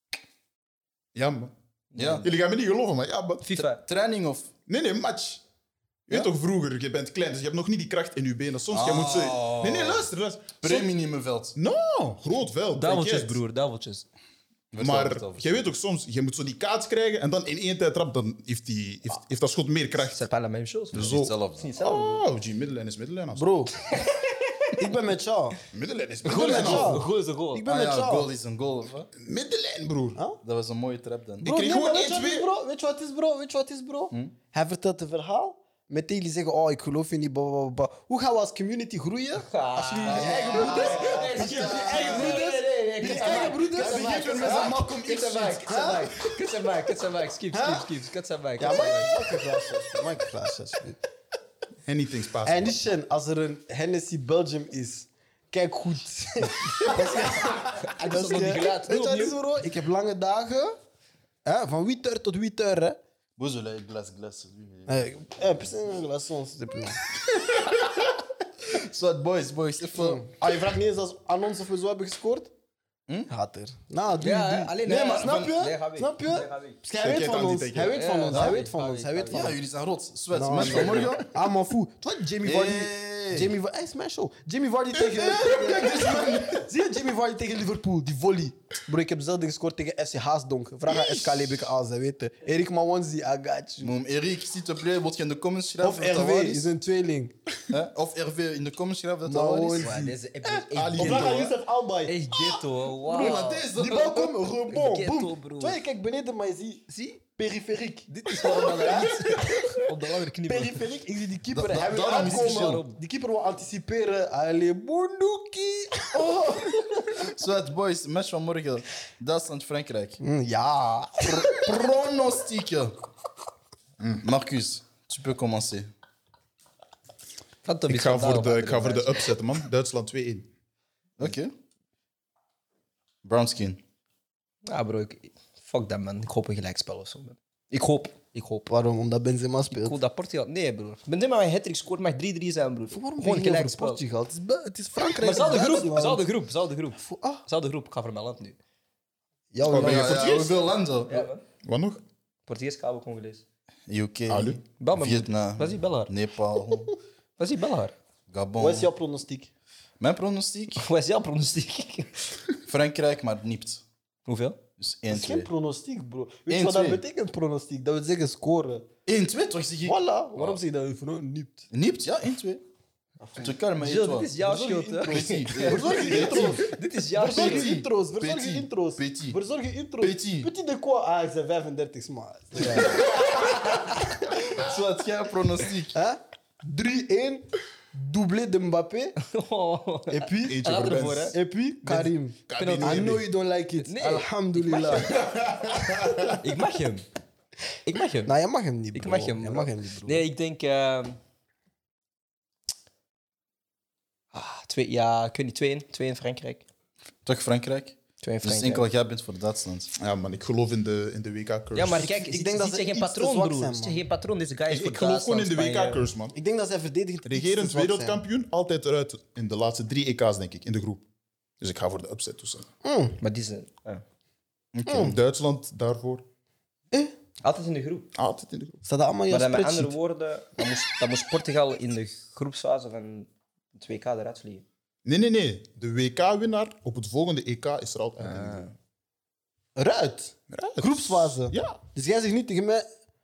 [SPEAKER 2] Ja, man.
[SPEAKER 3] Ja.
[SPEAKER 2] Jullie gaan me niet geloven, maar ja, man.
[SPEAKER 4] FIFA.
[SPEAKER 3] Training of...
[SPEAKER 2] Nee, nee, match. Je
[SPEAKER 3] Ja?
[SPEAKER 2] weet toch vroeger, je bent klein, dus je hebt nog niet die kracht in je benen. Soms je moet ze...
[SPEAKER 3] Oh.
[SPEAKER 2] Nee, nee, luister, luister. Soms-
[SPEAKER 3] Pre-minimumveld.
[SPEAKER 2] No, groot veld.
[SPEAKER 4] Duiveltjes,
[SPEAKER 2] t'inquiète.
[SPEAKER 4] broer, duiveltjes.
[SPEAKER 2] Maar je weet ook soms, je moet zo die kaats krijgen en dan in één tijd trap, dan heeft, die, heeft, heeft dat schot meer kracht.
[SPEAKER 4] C'est pas la même chose.
[SPEAKER 3] Dus
[SPEAKER 2] Zo.
[SPEAKER 3] hetzelfde.
[SPEAKER 4] Niet hetzelfde.
[SPEAKER 2] Oh, G, middenlijn is middenlijn. als-
[SPEAKER 1] Bro, ik ben met jou.
[SPEAKER 2] Middenlijn is
[SPEAKER 1] Goal
[SPEAKER 2] middenlijn.
[SPEAKER 1] is
[SPEAKER 2] als-
[SPEAKER 1] jou.
[SPEAKER 4] Een goal is een goal.
[SPEAKER 1] Ik ben
[SPEAKER 3] Ah
[SPEAKER 1] met
[SPEAKER 3] ja,
[SPEAKER 1] jou.
[SPEAKER 3] goal is een goal. Of, wat?
[SPEAKER 2] Middenlijn, broer.
[SPEAKER 1] Huh?
[SPEAKER 3] Dat was een mooie trap dan.
[SPEAKER 1] Bro,
[SPEAKER 2] kreeg
[SPEAKER 1] nee,
[SPEAKER 2] gewoon
[SPEAKER 1] maar weet je
[SPEAKER 2] één,
[SPEAKER 1] wat het is,
[SPEAKER 2] twee.
[SPEAKER 1] bro? Weet je wat het is, bro? Weet je wat het is, bro? Hij vertelt een verhaal. Meteen jullie zeggen, oh, ik geloof je niet, bla, bla, bla. Hoe gaan we als community groeien? Als jullie je eigen broeders... Als jullie je eigen broeders... Jullie eigen broeders
[SPEAKER 3] Hij begint met zijn Malcolm
[SPEAKER 4] Kut zijn
[SPEAKER 3] X.
[SPEAKER 4] mic, kut zijn mic, kut zijn mic, kut zijn mic. Skip, skip, skip. Kut zijn mic.
[SPEAKER 1] Ja, maar ik glaasjes. Maak een glaasje, alsjeblieft.
[SPEAKER 2] Anything's possible.
[SPEAKER 1] En die Shen, als er een Hennessy Belgium is, kijk goed.
[SPEAKER 4] En dat is nog niet gelaten.
[SPEAKER 1] Weet je wat het is, bro? Ik heb lange dagen. Hè, van huit uur tot huit uur, hè.
[SPEAKER 3] Bozo, là, glace, glace.
[SPEAKER 1] Eh, eh, piscine een glaçon, s'il te plaît.
[SPEAKER 3] Soit boys, boys, even.
[SPEAKER 1] Ah, je vraagt niet eens als aan ons of we zo hebben gescoord? Hm? Hater. Nou, doe,
[SPEAKER 4] Ja,
[SPEAKER 1] doe.
[SPEAKER 4] hè, alleen-
[SPEAKER 1] Nee,
[SPEAKER 4] nee,
[SPEAKER 1] maar snap
[SPEAKER 4] van-
[SPEAKER 1] je?
[SPEAKER 4] nee, ga weg.
[SPEAKER 1] Snap je?
[SPEAKER 4] Nee, ga weg.
[SPEAKER 1] Dus hij weet
[SPEAKER 2] Kijk,
[SPEAKER 1] van
[SPEAKER 2] kan
[SPEAKER 1] ons.
[SPEAKER 2] niet,
[SPEAKER 1] Hij weet van
[SPEAKER 4] Ja,
[SPEAKER 1] ons.
[SPEAKER 4] ga
[SPEAKER 1] Hij
[SPEAKER 4] weg,
[SPEAKER 1] weet van
[SPEAKER 4] ga
[SPEAKER 1] ons.
[SPEAKER 4] weg,
[SPEAKER 1] Hij weet
[SPEAKER 4] ga
[SPEAKER 1] van
[SPEAKER 3] Ja,
[SPEAKER 1] ons.
[SPEAKER 3] jullie zijn rot. Sweat,
[SPEAKER 1] Nou,
[SPEAKER 3] match van morgen.
[SPEAKER 1] Ah, man, foe. Wat Jamie Vardy...
[SPEAKER 3] Hey.
[SPEAKER 1] Jamie Vardy... Hij is mijn show. Jamie Vardy tegen... tegen- Zie je Jamie Vardy tegen Liverpool? Die volley. Bro, ik heb zelden gescoord tegen F C Haasdonk. Vraag aan S K Lebeke als hij weet. Erik Mawanzi, I got you.
[SPEAKER 3] Moem, Erik, s'il te plaît, moet je in de comments schrijven
[SPEAKER 1] Of
[SPEAKER 3] dat dat
[SPEAKER 1] R
[SPEAKER 3] waar
[SPEAKER 1] V, is een tweeling.
[SPEAKER 3] Hè? Of R V in de comments schrijven dat dat waar
[SPEAKER 1] Mawanzi.
[SPEAKER 3] is.
[SPEAKER 4] Ja, deze echt
[SPEAKER 3] Ali
[SPEAKER 1] Of vraag aan
[SPEAKER 3] Ghetto, hè?
[SPEAKER 1] Youssef Albay.
[SPEAKER 4] echt ghetto.
[SPEAKER 3] Bro, maar
[SPEAKER 4] Wauw.
[SPEAKER 3] deze...
[SPEAKER 1] Die bal komt, rebond,
[SPEAKER 4] Ghetto,
[SPEAKER 1] boom.
[SPEAKER 4] bro.
[SPEAKER 1] Terwijl je kijkt beneden, maar je ziet...
[SPEAKER 4] Zie?
[SPEAKER 1] Periferiek.
[SPEAKER 4] Dit is waarom dat hij niet op de langere knie wordt.
[SPEAKER 1] Periferiek, ik zie die keeper.
[SPEAKER 3] Da- da-
[SPEAKER 1] hij wil
[SPEAKER 3] daarom is hij
[SPEAKER 1] aankomen.
[SPEAKER 3] zo.
[SPEAKER 1] Die keeper wil anticiperen. Allee, Boundouki. Oh.
[SPEAKER 3] Sweat, boys, match van morgen. Duitsland-Frankrijk.
[SPEAKER 1] Mm, ja.
[SPEAKER 3] Pronostieken. Marcus, tu peux commencer.
[SPEAKER 2] Ik ga voor de, ik ga voor de upset, man. Duitsland twee-één.
[SPEAKER 3] Oké. Brownskin.
[SPEAKER 4] Ja, bro, ik, fuck dat, man. Ik hoop een gelijkspel of zo, man. Ik hoop, ik hoop.
[SPEAKER 1] Waarom? Omdat Benzema
[SPEAKER 4] Ik
[SPEAKER 1] speelt.
[SPEAKER 4] hoop dat Portugal... Nee, broer. Benzema mijn hat-trick scoort, mag drie drie zijn, broer.
[SPEAKER 1] Waarom
[SPEAKER 4] Gewoon
[SPEAKER 1] begin je over
[SPEAKER 4] gelijkspel.
[SPEAKER 1] Portugal? Het is, Be- het is Frankrijk.
[SPEAKER 4] Maar zal de groep,
[SPEAKER 1] Duitsland.
[SPEAKER 4] zal de groep, zal de groep.
[SPEAKER 1] Ah.
[SPEAKER 4] Zal de groep, ik ga voor mijn land nu.
[SPEAKER 1] Ja,
[SPEAKER 2] Oh, ben je
[SPEAKER 1] ja,
[SPEAKER 2] voor
[SPEAKER 3] Ja,
[SPEAKER 2] het
[SPEAKER 3] ja,
[SPEAKER 2] eerst?
[SPEAKER 3] hoeveel landen?
[SPEAKER 4] Ja, man.
[SPEAKER 2] Wat nog?
[SPEAKER 4] Portugees, Cabo, Congolees.
[SPEAKER 3] U K,
[SPEAKER 4] Bel
[SPEAKER 2] Alu.
[SPEAKER 4] me, broer.
[SPEAKER 3] Vietnam,
[SPEAKER 4] Vas-y, bel haar.
[SPEAKER 3] Nepal,
[SPEAKER 4] Vas-y, bel haar.
[SPEAKER 3] Gabon.
[SPEAKER 1] Wat is jouw pronostiek?
[SPEAKER 3] Mijn pronostiek?
[SPEAKER 4] Wat is jouw pronostiek?
[SPEAKER 3] Frankrijk, maar niet.
[SPEAKER 4] Hoeveel?
[SPEAKER 3] Dus
[SPEAKER 1] Dat is geen
[SPEAKER 3] één twee.
[SPEAKER 1] pronostiek, bro. Weet je
[SPEAKER 3] één,
[SPEAKER 1] wat dat
[SPEAKER 3] twee.
[SPEAKER 1] betekent, pronostiek? Dat wil zeggen scoren.
[SPEAKER 3] één twee, toch? Zeg je?
[SPEAKER 1] Voilà. Waarom zeg je dat? Voor niet.
[SPEAKER 3] Niet, ja, één twee. Te kalm, maar
[SPEAKER 4] Gilles, dit is jouw
[SPEAKER 1] Verzorg je
[SPEAKER 4] schuld, hè?
[SPEAKER 3] Petit.
[SPEAKER 1] Verzorg je intro's.
[SPEAKER 4] Dit is jouw
[SPEAKER 1] Verzorg
[SPEAKER 4] schuld.
[SPEAKER 1] je intro's. Verzorg je
[SPEAKER 3] Petit.
[SPEAKER 1] intro's.
[SPEAKER 3] Petit.
[SPEAKER 1] Verzorg je intro's.
[SPEAKER 3] Petit.
[SPEAKER 1] Petit de quoi? Ah, ik ben vijfendertig, maar.
[SPEAKER 3] Zwart, jij pronostiek.
[SPEAKER 1] Hè? drie-één. Doublé de Mbappé.
[SPEAKER 4] Oh.
[SPEAKER 1] Et puis,
[SPEAKER 2] Eentje
[SPEAKER 4] Laat
[SPEAKER 2] voor
[SPEAKER 4] ervoor,
[SPEAKER 2] Benz.
[SPEAKER 4] hè.
[SPEAKER 1] et puis Karim.
[SPEAKER 2] Karim.
[SPEAKER 1] I know you don't like it.
[SPEAKER 4] Nee,
[SPEAKER 1] Alhamdulillah.
[SPEAKER 4] Ik mag hem. Ik mag hem.
[SPEAKER 1] Nou, je mag hem niet, bro.
[SPEAKER 4] Ik mag hem,
[SPEAKER 1] Je
[SPEAKER 4] bro.
[SPEAKER 1] mag hem niet, bro.
[SPEAKER 4] Nee, ik denk... ehm, ah, twee, ja, ik weet niet, twee in. Twee in Frankrijk.
[SPEAKER 3] Toch Frankrijk?
[SPEAKER 4] Twee in
[SPEAKER 3] Dus
[SPEAKER 4] Frankrijk.
[SPEAKER 3] enkel jij bent voor Duitsland.
[SPEAKER 2] Ja, man, ik geloof in de, in de W K-curse.
[SPEAKER 4] Ja, maar kijk,
[SPEAKER 1] Ik
[SPEAKER 4] ik
[SPEAKER 1] denk
[SPEAKER 4] denk
[SPEAKER 1] dat
[SPEAKER 4] dat
[SPEAKER 1] ze
[SPEAKER 4] geen
[SPEAKER 1] iets te
[SPEAKER 4] patroon,
[SPEAKER 1] zwak
[SPEAKER 4] broer.
[SPEAKER 1] zijn,
[SPEAKER 4] Ze
[SPEAKER 1] man.
[SPEAKER 4] geen patroon. Deze guy is
[SPEAKER 2] Ik,
[SPEAKER 4] voor
[SPEAKER 2] ik geloof gewoon in de
[SPEAKER 4] Duitsland, Spanje.
[SPEAKER 2] W K-curse, man.
[SPEAKER 1] Ik denk dat zij verdedigend iets te
[SPEAKER 2] Regerend
[SPEAKER 1] zwak zijn.
[SPEAKER 2] wereldkampioen, altijd eruit in de laatste drie E K's, denk ik, in de groep. Dus ik ga voor de upset tussen.
[SPEAKER 4] Maar die zijn... ja.
[SPEAKER 2] Oké. Duitsland daarvoor.
[SPEAKER 4] Altijd in de groep.
[SPEAKER 2] Altijd in de groep.
[SPEAKER 1] Staat dat allemaal in
[SPEAKER 4] Maar
[SPEAKER 1] jouw
[SPEAKER 4] dan met
[SPEAKER 1] spreadsheet?
[SPEAKER 4] andere woorden, dan moest, dan moest Portugal in de groepsfase van het W K eruit vliegen.
[SPEAKER 2] Nee, nee, nee. De W K-winnaar op het volgende E K is er altijd in de groep.
[SPEAKER 1] Eruit.
[SPEAKER 2] Eruit.
[SPEAKER 1] Groepsfase.
[SPEAKER 2] Ja.
[SPEAKER 1] Dus jij zegt niet tegen mij...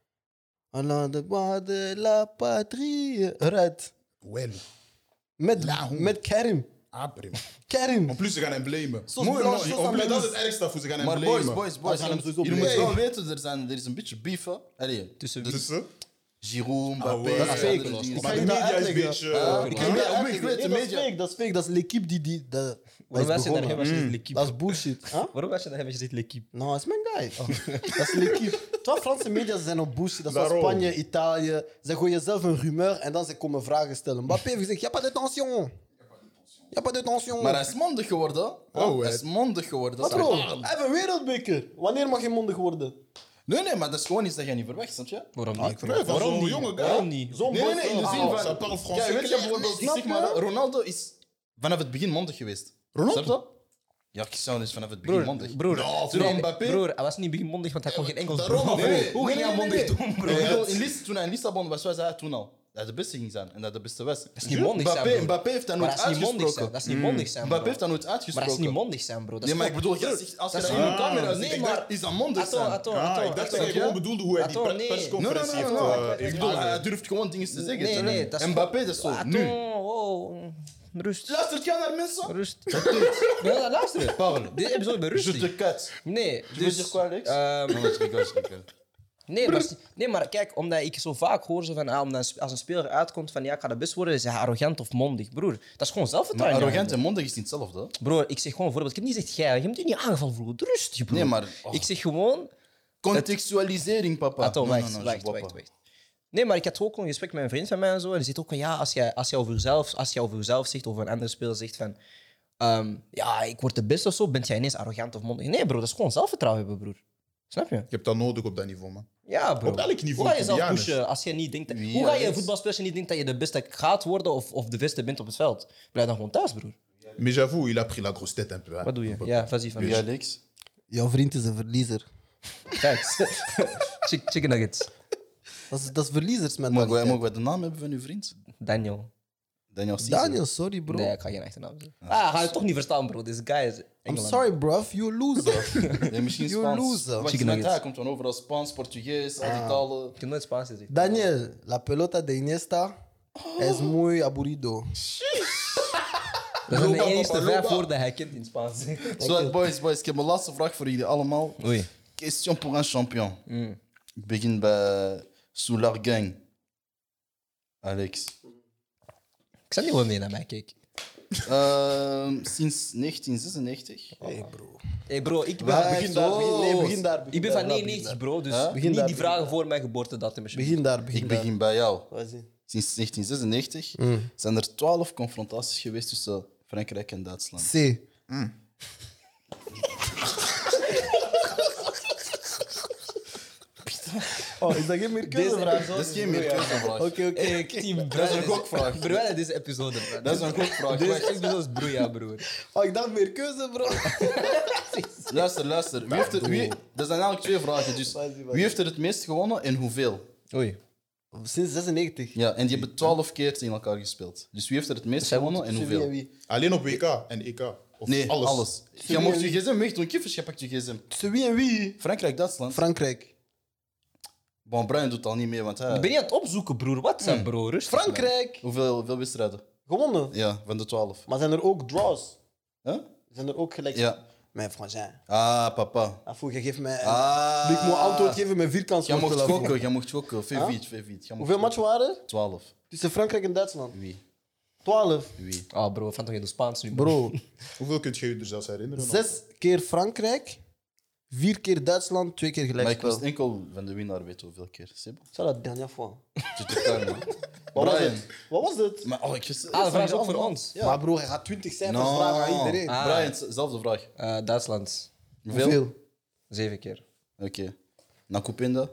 [SPEAKER 1] Alain de Bois de la patrie. Eruit.
[SPEAKER 2] Wel.
[SPEAKER 1] Met,
[SPEAKER 2] La honte.
[SPEAKER 1] met Karim.
[SPEAKER 2] Ah, prima.
[SPEAKER 1] Karim.
[SPEAKER 2] En plus, ze gaan hem blamen.
[SPEAKER 1] Zoals
[SPEAKER 2] Mooi,
[SPEAKER 1] Blanche,
[SPEAKER 2] mooi.
[SPEAKER 1] zoals
[SPEAKER 2] En plus, dat is
[SPEAKER 1] Amélie.
[SPEAKER 2] het ergste voor ze gaan hem
[SPEAKER 3] Maar
[SPEAKER 2] blamen.
[SPEAKER 3] boys, boys, boys.
[SPEAKER 1] Ze gaan hem
[SPEAKER 3] Jullie
[SPEAKER 1] sowieso
[SPEAKER 3] moeten wel
[SPEAKER 1] blamen.
[SPEAKER 3] weten, er, zijn, er is een beetje beef, hè. Allee,
[SPEAKER 4] Tussen
[SPEAKER 2] Dus, hè?
[SPEAKER 3] Giroud, Mbappé...
[SPEAKER 2] Ah,
[SPEAKER 1] Dat is fake.
[SPEAKER 3] andere dingen.
[SPEAKER 1] Ik
[SPEAKER 2] Maar
[SPEAKER 1] ga
[SPEAKER 2] de
[SPEAKER 1] je niet
[SPEAKER 2] media is een
[SPEAKER 1] uitleggen.
[SPEAKER 2] beetje...
[SPEAKER 3] Ah,
[SPEAKER 2] eh,
[SPEAKER 3] ik
[SPEAKER 1] Ik
[SPEAKER 3] weet-
[SPEAKER 1] weet,
[SPEAKER 3] ik weet, de
[SPEAKER 1] dat is
[SPEAKER 3] media-
[SPEAKER 1] fake. Dat is fake. Dat is l'équipe die... die de, dat
[SPEAKER 4] Waarom
[SPEAKER 1] is
[SPEAKER 4] was je naar hem
[SPEAKER 1] begonnen.
[SPEAKER 4] als je zegt l'équipe?
[SPEAKER 1] Dat is bullshit. Huh?
[SPEAKER 4] Waarom was je naar hem als je zegt l'équipe?
[SPEAKER 1] Nou, dat is mijn guy. Dat is l'équipe. Terwijl Franse media ze zijn op bullshit. Dat is zoals
[SPEAKER 2] Daarom.
[SPEAKER 1] Spanje, Italië. Ze gooien zelf een rumeur en dan ze komen vragen stellen. Mbappé heeft gezegd, y a pas de tension. Y a pas de tension.
[SPEAKER 3] Maar hij is mondig geworden.
[SPEAKER 2] Oh,
[SPEAKER 3] hij
[SPEAKER 2] hij-
[SPEAKER 3] is mondig geworden.
[SPEAKER 1] Wat
[SPEAKER 3] Sorry.
[SPEAKER 1] bro? Hij heeft een wereldbeker. Wanneer mag je mondig worden?
[SPEAKER 3] Nee, nee, maar dat is gewoon iets dat jij niet verwacht, snap je?
[SPEAKER 4] Waarom
[SPEAKER 1] Ah,
[SPEAKER 4] niet?
[SPEAKER 1] ik vind
[SPEAKER 2] Van
[SPEAKER 4] Waarom
[SPEAKER 2] zo'n
[SPEAKER 4] niet?
[SPEAKER 2] jonge guy.
[SPEAKER 4] Waarom niet?
[SPEAKER 1] Zo'n
[SPEAKER 3] Nee, nee, nee, in de
[SPEAKER 1] boy-
[SPEAKER 3] zin
[SPEAKER 1] Ah,
[SPEAKER 3] van...
[SPEAKER 2] ça parle français
[SPEAKER 3] Ja, weet je
[SPEAKER 2] clair.
[SPEAKER 3] bijvoorbeeld,
[SPEAKER 1] Snap
[SPEAKER 3] zeg maar,
[SPEAKER 1] je?
[SPEAKER 3] Ronaldo is vanaf het begin mondig geweest.
[SPEAKER 2] Ronaldo?
[SPEAKER 3] Snap je? Ja, Cristiano is vanaf het begin
[SPEAKER 4] Broer,
[SPEAKER 3] mondig.
[SPEAKER 4] broer,
[SPEAKER 2] Nou,
[SPEAKER 3] Terwijl
[SPEAKER 4] nee,
[SPEAKER 3] Mbappé...
[SPEAKER 4] broer, hij was niet begin mondig, want hij kon geen Engels.
[SPEAKER 2] daarom,
[SPEAKER 4] Bro.
[SPEAKER 2] nee, nee,
[SPEAKER 4] Hoe ging
[SPEAKER 3] nee,
[SPEAKER 4] hij
[SPEAKER 3] nee,
[SPEAKER 4] mondig
[SPEAKER 3] nee.
[SPEAKER 4] doen, bro?
[SPEAKER 3] Ik bedoel, in Lis- toen hij in Lissabon was, was hij toen al. Dat hij de beste ging zijn en dat hij de beste was. Dat
[SPEAKER 4] is niet mondig zijn,
[SPEAKER 3] Mbappé,
[SPEAKER 4] bro.
[SPEAKER 3] Mbappé heeft dat
[SPEAKER 4] Maar
[SPEAKER 3] nooit
[SPEAKER 4] dat is niet mondig zijn.
[SPEAKER 3] uitgesproken.
[SPEAKER 4] Dat is niet mondig zijn,
[SPEAKER 3] Mbappé
[SPEAKER 4] bro.
[SPEAKER 3] heeft dat nooit
[SPEAKER 4] Maar dat is
[SPEAKER 3] uitgesproken.
[SPEAKER 4] niet mondig zijn, bro. Dat is
[SPEAKER 3] Nee, maar ik
[SPEAKER 4] gewoon-
[SPEAKER 3] bedoel, als je- als je
[SPEAKER 4] Dat
[SPEAKER 3] dat
[SPEAKER 4] is
[SPEAKER 3] in
[SPEAKER 4] niet-
[SPEAKER 3] een camera
[SPEAKER 4] Nee,
[SPEAKER 3] ziet,
[SPEAKER 4] maar-
[SPEAKER 3] is dat mondig
[SPEAKER 4] Attends,
[SPEAKER 3] zijn.
[SPEAKER 4] attends,
[SPEAKER 2] Ah,
[SPEAKER 4] attends.
[SPEAKER 2] ik dacht dat
[SPEAKER 4] attends.
[SPEAKER 2] je gewoon bedoelde hoe hij die
[SPEAKER 4] Attends,
[SPEAKER 2] pre-
[SPEAKER 4] nee.
[SPEAKER 2] persconferentie
[SPEAKER 3] Nee, nee,
[SPEAKER 2] heeft
[SPEAKER 3] nee,
[SPEAKER 2] eh,
[SPEAKER 3] nee,
[SPEAKER 2] heeft
[SPEAKER 3] Ik bedoel,
[SPEAKER 2] aangegeven.
[SPEAKER 3] hij durft gewoon dingen te zeggen.
[SPEAKER 4] Nee, nee, dat is
[SPEAKER 3] Mbappé, dat is zo.
[SPEAKER 4] Attends,
[SPEAKER 3] Nu.
[SPEAKER 4] wow. Rust.
[SPEAKER 3] Luistert jij naar mensen?
[SPEAKER 4] Rust. Ja, luister.
[SPEAKER 3] Parle.
[SPEAKER 4] Dit episode ben
[SPEAKER 3] Je te
[SPEAKER 4] rustig.
[SPEAKER 3] cut.
[SPEAKER 4] Nee,
[SPEAKER 3] veux
[SPEAKER 4] dus...
[SPEAKER 3] dire quoi, Alex?
[SPEAKER 4] ehm,
[SPEAKER 3] Non, je rigole, je rigole.
[SPEAKER 4] Nee maar, nee, maar kijk, omdat ik zo vaak hoor zo van, ah, omdat een sp- als een speler uitkomt van ja, ik ga de best worden, is hij arrogant of mondig. Broer, dat is gewoon
[SPEAKER 3] Maar
[SPEAKER 4] zelfvertrouwen.
[SPEAKER 3] arrogant en mondig is niet hetzelfde. Hè?
[SPEAKER 4] Broer, ik zeg gewoon bijvoorbeeld, ik heb niet gezegd jij, je hebt je niet aangevallen, broer. Rustig, broer.
[SPEAKER 3] Nee, maar- oh.
[SPEAKER 4] Ik zeg gewoon...
[SPEAKER 3] Contextualisering, papa.
[SPEAKER 4] Attends,
[SPEAKER 3] Non,
[SPEAKER 4] wacht,
[SPEAKER 3] non, non,
[SPEAKER 4] wacht,
[SPEAKER 3] je vois
[SPEAKER 4] wacht,
[SPEAKER 3] pas.
[SPEAKER 4] wacht. Nee, maar ik had ook een gesprek met een vriend van mij en zo. En die zegt ook van ja, als je, als je over jezelf, als je over jezelf zegt, of een andere speler zegt van ehm, ja, ik word de beste of zo, bent jij ineens arrogant of mondig? Nee, bro, dat is gewoon zelfvertrouwen hebben, broer. Snap je?
[SPEAKER 2] Je hebt dat nodig op dat niveau, man.
[SPEAKER 4] Ja, bro.
[SPEAKER 2] Op elk niveau,
[SPEAKER 4] Hoe ga je
[SPEAKER 2] to be
[SPEAKER 4] jezelf
[SPEAKER 2] honest.
[SPEAKER 4] pushen als je niet denkt... Dat,
[SPEAKER 3] Wie,
[SPEAKER 4] hoe ga je
[SPEAKER 3] Alex?
[SPEAKER 4] een voetbalspeler als je niet denkt dat je de beste gaat worden of, of de beste bent op het veld? Blijf dan gewoon thuis, broer.
[SPEAKER 2] Mais j'avoue, il a pris la grosse tête un peu. hein.
[SPEAKER 4] Wat doe je? Ja, vas-y, van
[SPEAKER 3] Wie, Alex?
[SPEAKER 1] Jouw vriend is een verliezer.
[SPEAKER 4] Thanks. Chick- Chicken nuggets.
[SPEAKER 1] Dat is, dat is verliezersmentaliteit.
[SPEAKER 3] Mogen wij, mogen wij de naam hebben van uw vriend?
[SPEAKER 4] Daniel.
[SPEAKER 3] Daniel Cisse.
[SPEAKER 1] Daniel, sorry bro.
[SPEAKER 4] Nee, ik ga geen achternaam zeggen. Ah, ga je toch niet verstaan, bro. This guy is
[SPEAKER 1] I'm
[SPEAKER 4] Engeland.
[SPEAKER 1] sorry, bruv. You loser.
[SPEAKER 3] Nee, misschien
[SPEAKER 1] You
[SPEAKER 3] Spaans.
[SPEAKER 1] loser.
[SPEAKER 3] Wat je
[SPEAKER 4] Chicken
[SPEAKER 3] net
[SPEAKER 4] nuggets.
[SPEAKER 3] hij komt van overal Spaans, Portugees, al die talen.
[SPEAKER 4] Ik heb nooit Spaans gezegd.
[SPEAKER 1] Daniel, la pelota de Iniesta es muy aburrido.
[SPEAKER 4] Dat zijn de
[SPEAKER 2] Loba,
[SPEAKER 4] enige
[SPEAKER 2] papa,
[SPEAKER 4] vijf
[SPEAKER 2] loba.
[SPEAKER 4] woorden hij kent in Spaans.
[SPEAKER 3] Zo, boys, boys, ik heb mijn laatste vraag voor jullie allemaal.
[SPEAKER 4] Oei.
[SPEAKER 3] Question pour un champion. Ik begin bij Solar Gang. Alex.
[SPEAKER 4] Ik zat niet gewoon mee naar mij kijken.
[SPEAKER 3] Ehm, sinds negentien zesennegentig.
[SPEAKER 1] Hey bro.
[SPEAKER 4] Hey bro, ik ben,
[SPEAKER 1] Waar-
[SPEAKER 4] begin
[SPEAKER 1] daar,
[SPEAKER 4] daar,
[SPEAKER 1] begin- nee, begin daar, begin
[SPEAKER 4] ik ben
[SPEAKER 1] daar,
[SPEAKER 4] van
[SPEAKER 1] daar,
[SPEAKER 4] negenennegentig,
[SPEAKER 1] begin
[SPEAKER 4] bro. Dus
[SPEAKER 3] Huh?
[SPEAKER 1] Begin
[SPEAKER 4] niet
[SPEAKER 1] daar,
[SPEAKER 4] die
[SPEAKER 1] begin
[SPEAKER 4] vragen voor mijn geboortedatum. alsjeblieft.
[SPEAKER 1] Begin daar, begin
[SPEAKER 3] Ik
[SPEAKER 1] daar.
[SPEAKER 3] begin bij jou.
[SPEAKER 1] Vas-y.
[SPEAKER 3] Sinds negentien zesennegentig zijn er twaalf confrontaties geweest tussen Frankrijk en Duitsland.
[SPEAKER 1] C. Oh, is dat geen meer keuzevraag?
[SPEAKER 3] Dat is geen meer keuzevraag.
[SPEAKER 1] Oké, oké.
[SPEAKER 4] Hey, team,
[SPEAKER 3] Dat is een gokvraag.
[SPEAKER 4] Broer, deze episode, bro.
[SPEAKER 3] Dat is een gokvraag.
[SPEAKER 4] Deze
[SPEAKER 3] Wacht.
[SPEAKER 4] episode is broeia, broer.
[SPEAKER 1] Oh, ik dacht meer keuze, bro.
[SPEAKER 3] Luister, luister. Wie heeft er, wie, dat zijn eigenlijk twee vragen. Dus wie heeft er het meest gewonnen en hoeveel?
[SPEAKER 4] Oei.
[SPEAKER 1] Sinds zesennegentig.
[SPEAKER 3] Ja, en die hebben twaalf keer tegen elkaar gespeeld. Dus wie heeft er het meest gewonnen en
[SPEAKER 1] Tussen wie en
[SPEAKER 3] hoeveel?
[SPEAKER 1] wie?
[SPEAKER 2] Alleen op W K en E K. Of
[SPEAKER 3] Nee,
[SPEAKER 2] alles.
[SPEAKER 3] alles. Jij mocht je gsm wegdoen. Kiffers, je pakt je gsm.
[SPEAKER 1] Tussen wie en wie?
[SPEAKER 3] Frankrijk, Duitsland.
[SPEAKER 1] Frankrijk.
[SPEAKER 3] Bon, Brian doet al niet mee, want hij...
[SPEAKER 4] Ik ben niet aan het opzoeken, broer. Wat zijn bro? Rustig.
[SPEAKER 1] Frankrijk.
[SPEAKER 3] Hoeveel, hoeveel wedstrijden?
[SPEAKER 1] Gewonnen.
[SPEAKER 3] Ja, van de twaalf.
[SPEAKER 1] Maar zijn er ook draws?
[SPEAKER 3] Huh?
[SPEAKER 1] Zijn er ook gelijk?
[SPEAKER 3] Ja.
[SPEAKER 1] Mijn frangin.
[SPEAKER 3] Ah, papa.
[SPEAKER 1] Afo, je geeft mij...
[SPEAKER 3] Ah.
[SPEAKER 1] Ik moet antwoord geven met vierkant.
[SPEAKER 3] Jij mocht gokken, jij mocht gokken. Faviet, faviet.
[SPEAKER 1] Hoeveel matchen waren er?
[SPEAKER 3] Twaalf.
[SPEAKER 1] Tussen Frankrijk en Duitsland?
[SPEAKER 3] Wie?
[SPEAKER 1] Twaalf.
[SPEAKER 3] Wie?
[SPEAKER 4] Ah, bro, van toch in de Spaans nu.
[SPEAKER 1] Bro,
[SPEAKER 2] Hoeveel kun je je er zelfs herinneren?
[SPEAKER 1] zes keer Frankrijk, vier keer Duitsland, twee keer
[SPEAKER 3] Maar ik
[SPEAKER 1] gelijkspel.
[SPEAKER 3] wist enkel van de winnaar weten hoeveel keer. C'est bon.
[SPEAKER 1] Ça, la dernière fois.
[SPEAKER 3] Tu te calmes.
[SPEAKER 1] Wat was
[SPEAKER 3] Brian.
[SPEAKER 1] het? Wat was het?
[SPEAKER 3] Maar oh, ik wist...
[SPEAKER 4] Ah, de vraag is ook voor ons.
[SPEAKER 3] Ja.
[SPEAKER 1] Maar bro, hij gaat twintig cijfers
[SPEAKER 3] No.
[SPEAKER 1] vragen aan iedereen.
[SPEAKER 4] Ah.
[SPEAKER 3] Brian, zelfde vraag.
[SPEAKER 4] Eh, Duitsland.
[SPEAKER 3] Hoeveel?
[SPEAKER 1] Hoeveel?
[SPEAKER 4] Zeven keer.
[SPEAKER 3] Oké. Na Kupinda?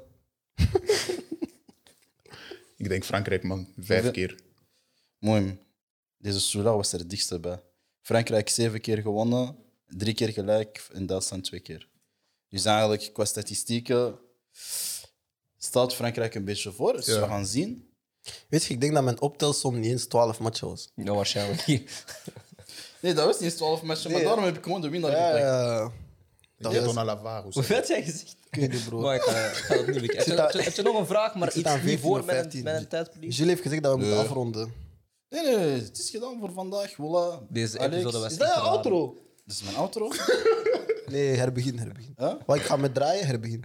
[SPEAKER 2] Ik denk Frankrijk, man. Vijf
[SPEAKER 3] Hoeveel?
[SPEAKER 2] keer.
[SPEAKER 3] Mooi. Deze Soula was er het dichtste bij. Frankrijk zeven keer gewonnen, drie keer gelijk en Duitsland twee keer. Dus eigenlijk, qua statistieken, staat Frankrijk een beetje voor. Dus
[SPEAKER 2] Ja.
[SPEAKER 3] we gaan zien.
[SPEAKER 1] Weet je, ik denk dat mijn optelsom niet eens twaalf matchen was.
[SPEAKER 4] Ja, waarschijnlijk.
[SPEAKER 3] Nee, dat was niet eens twaalf matchen, maar
[SPEAKER 1] Nee,
[SPEAKER 3] daarom heb ik gewoon de winnaar
[SPEAKER 1] Ja,
[SPEAKER 3] gepakt.
[SPEAKER 1] ja.
[SPEAKER 2] Ik
[SPEAKER 1] Dat
[SPEAKER 2] denk
[SPEAKER 1] was-
[SPEAKER 2] dan naar Lavar of zo.
[SPEAKER 4] Hoeveel had jij gezegd?
[SPEAKER 1] Ik weet niet, bro.
[SPEAKER 4] Maar ik ga, ik ga dat niet bekijken. Heb,
[SPEAKER 1] zit
[SPEAKER 4] je-
[SPEAKER 1] aan-
[SPEAKER 4] heb je- heb je nog een vraag, maar
[SPEAKER 1] Ik zit
[SPEAKER 4] iets
[SPEAKER 1] aan
[SPEAKER 4] niet
[SPEAKER 1] veertien
[SPEAKER 4] voor
[SPEAKER 1] of
[SPEAKER 4] met een,
[SPEAKER 1] vijftien.
[SPEAKER 4] met een tijd, please?
[SPEAKER 1] Gilles heeft gezegd dat we moeten
[SPEAKER 3] Nee.
[SPEAKER 1] afronden.
[SPEAKER 3] Nee, nee, nee, het is gedaan voor vandaag. Voilà.
[SPEAKER 4] Deze
[SPEAKER 3] Alex,
[SPEAKER 4] episode was
[SPEAKER 1] Is dat
[SPEAKER 4] echt
[SPEAKER 1] een
[SPEAKER 4] raar.
[SPEAKER 1] outro?
[SPEAKER 3] Dit is mijn outro.
[SPEAKER 1] Nee, herbegin, herbegin.
[SPEAKER 3] Huh?
[SPEAKER 1] Want ik ga met draaien, herbegin.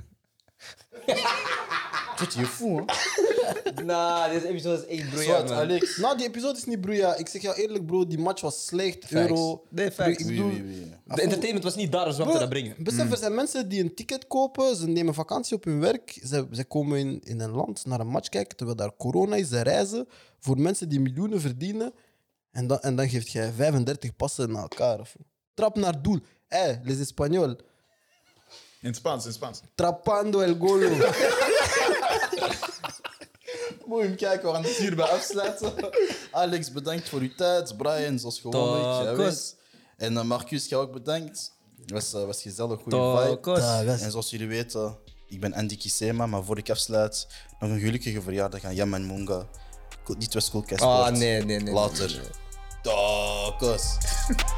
[SPEAKER 3] Tot je voel, hè?
[SPEAKER 4] Nah, deze episode is echt broeia,
[SPEAKER 3] Zwart,
[SPEAKER 4] man.
[SPEAKER 3] Alex.
[SPEAKER 1] Nou, die episode is niet broeia. Ik zeg jou eerlijk, bro, die match was slecht. Euro.
[SPEAKER 4] Nee, facts.
[SPEAKER 1] Ik
[SPEAKER 3] Wie,
[SPEAKER 1] bedoel,
[SPEAKER 3] wie, wie?
[SPEAKER 4] De entertainment was niet daar, dus wat te dat brengen.
[SPEAKER 1] besef, er zijn mensen die een ticket kopen, ze nemen vakantie op hun werk, ze, ze komen in, in een land naar een match kijken, terwijl daar corona is, ze reizen voor mensen die miljoenen verdienen. En dan, en dan geeft jij vijfendertig passen naar elkaar. Of, trap naar doel. Eh, hey, les Espagnols.
[SPEAKER 2] In het Spaans, in het Spaans.
[SPEAKER 1] Trapando el golo.
[SPEAKER 3] Mooi hem kijken, we gaan het hierbij afsluiten. Alex, bedankt voor uw tijd. Brian, zoals gewoonlijk. jij
[SPEAKER 4] Tacos.
[SPEAKER 3] weet. En uh, Marcus, jij ook bedankt. Het was, uh, was gezellig, goede vibe.
[SPEAKER 4] Tacos.
[SPEAKER 3] En zoals jullie weten, ik ben Andy Kisema, maar voor ik afsluit, nog een gelukkige verjaardag aan Yaman Munga. Dit was Coolcast
[SPEAKER 4] Ah,
[SPEAKER 3] Sport.
[SPEAKER 4] nee, nee, nee.
[SPEAKER 3] Later.
[SPEAKER 4] nee, nee.
[SPEAKER 3] Tacos.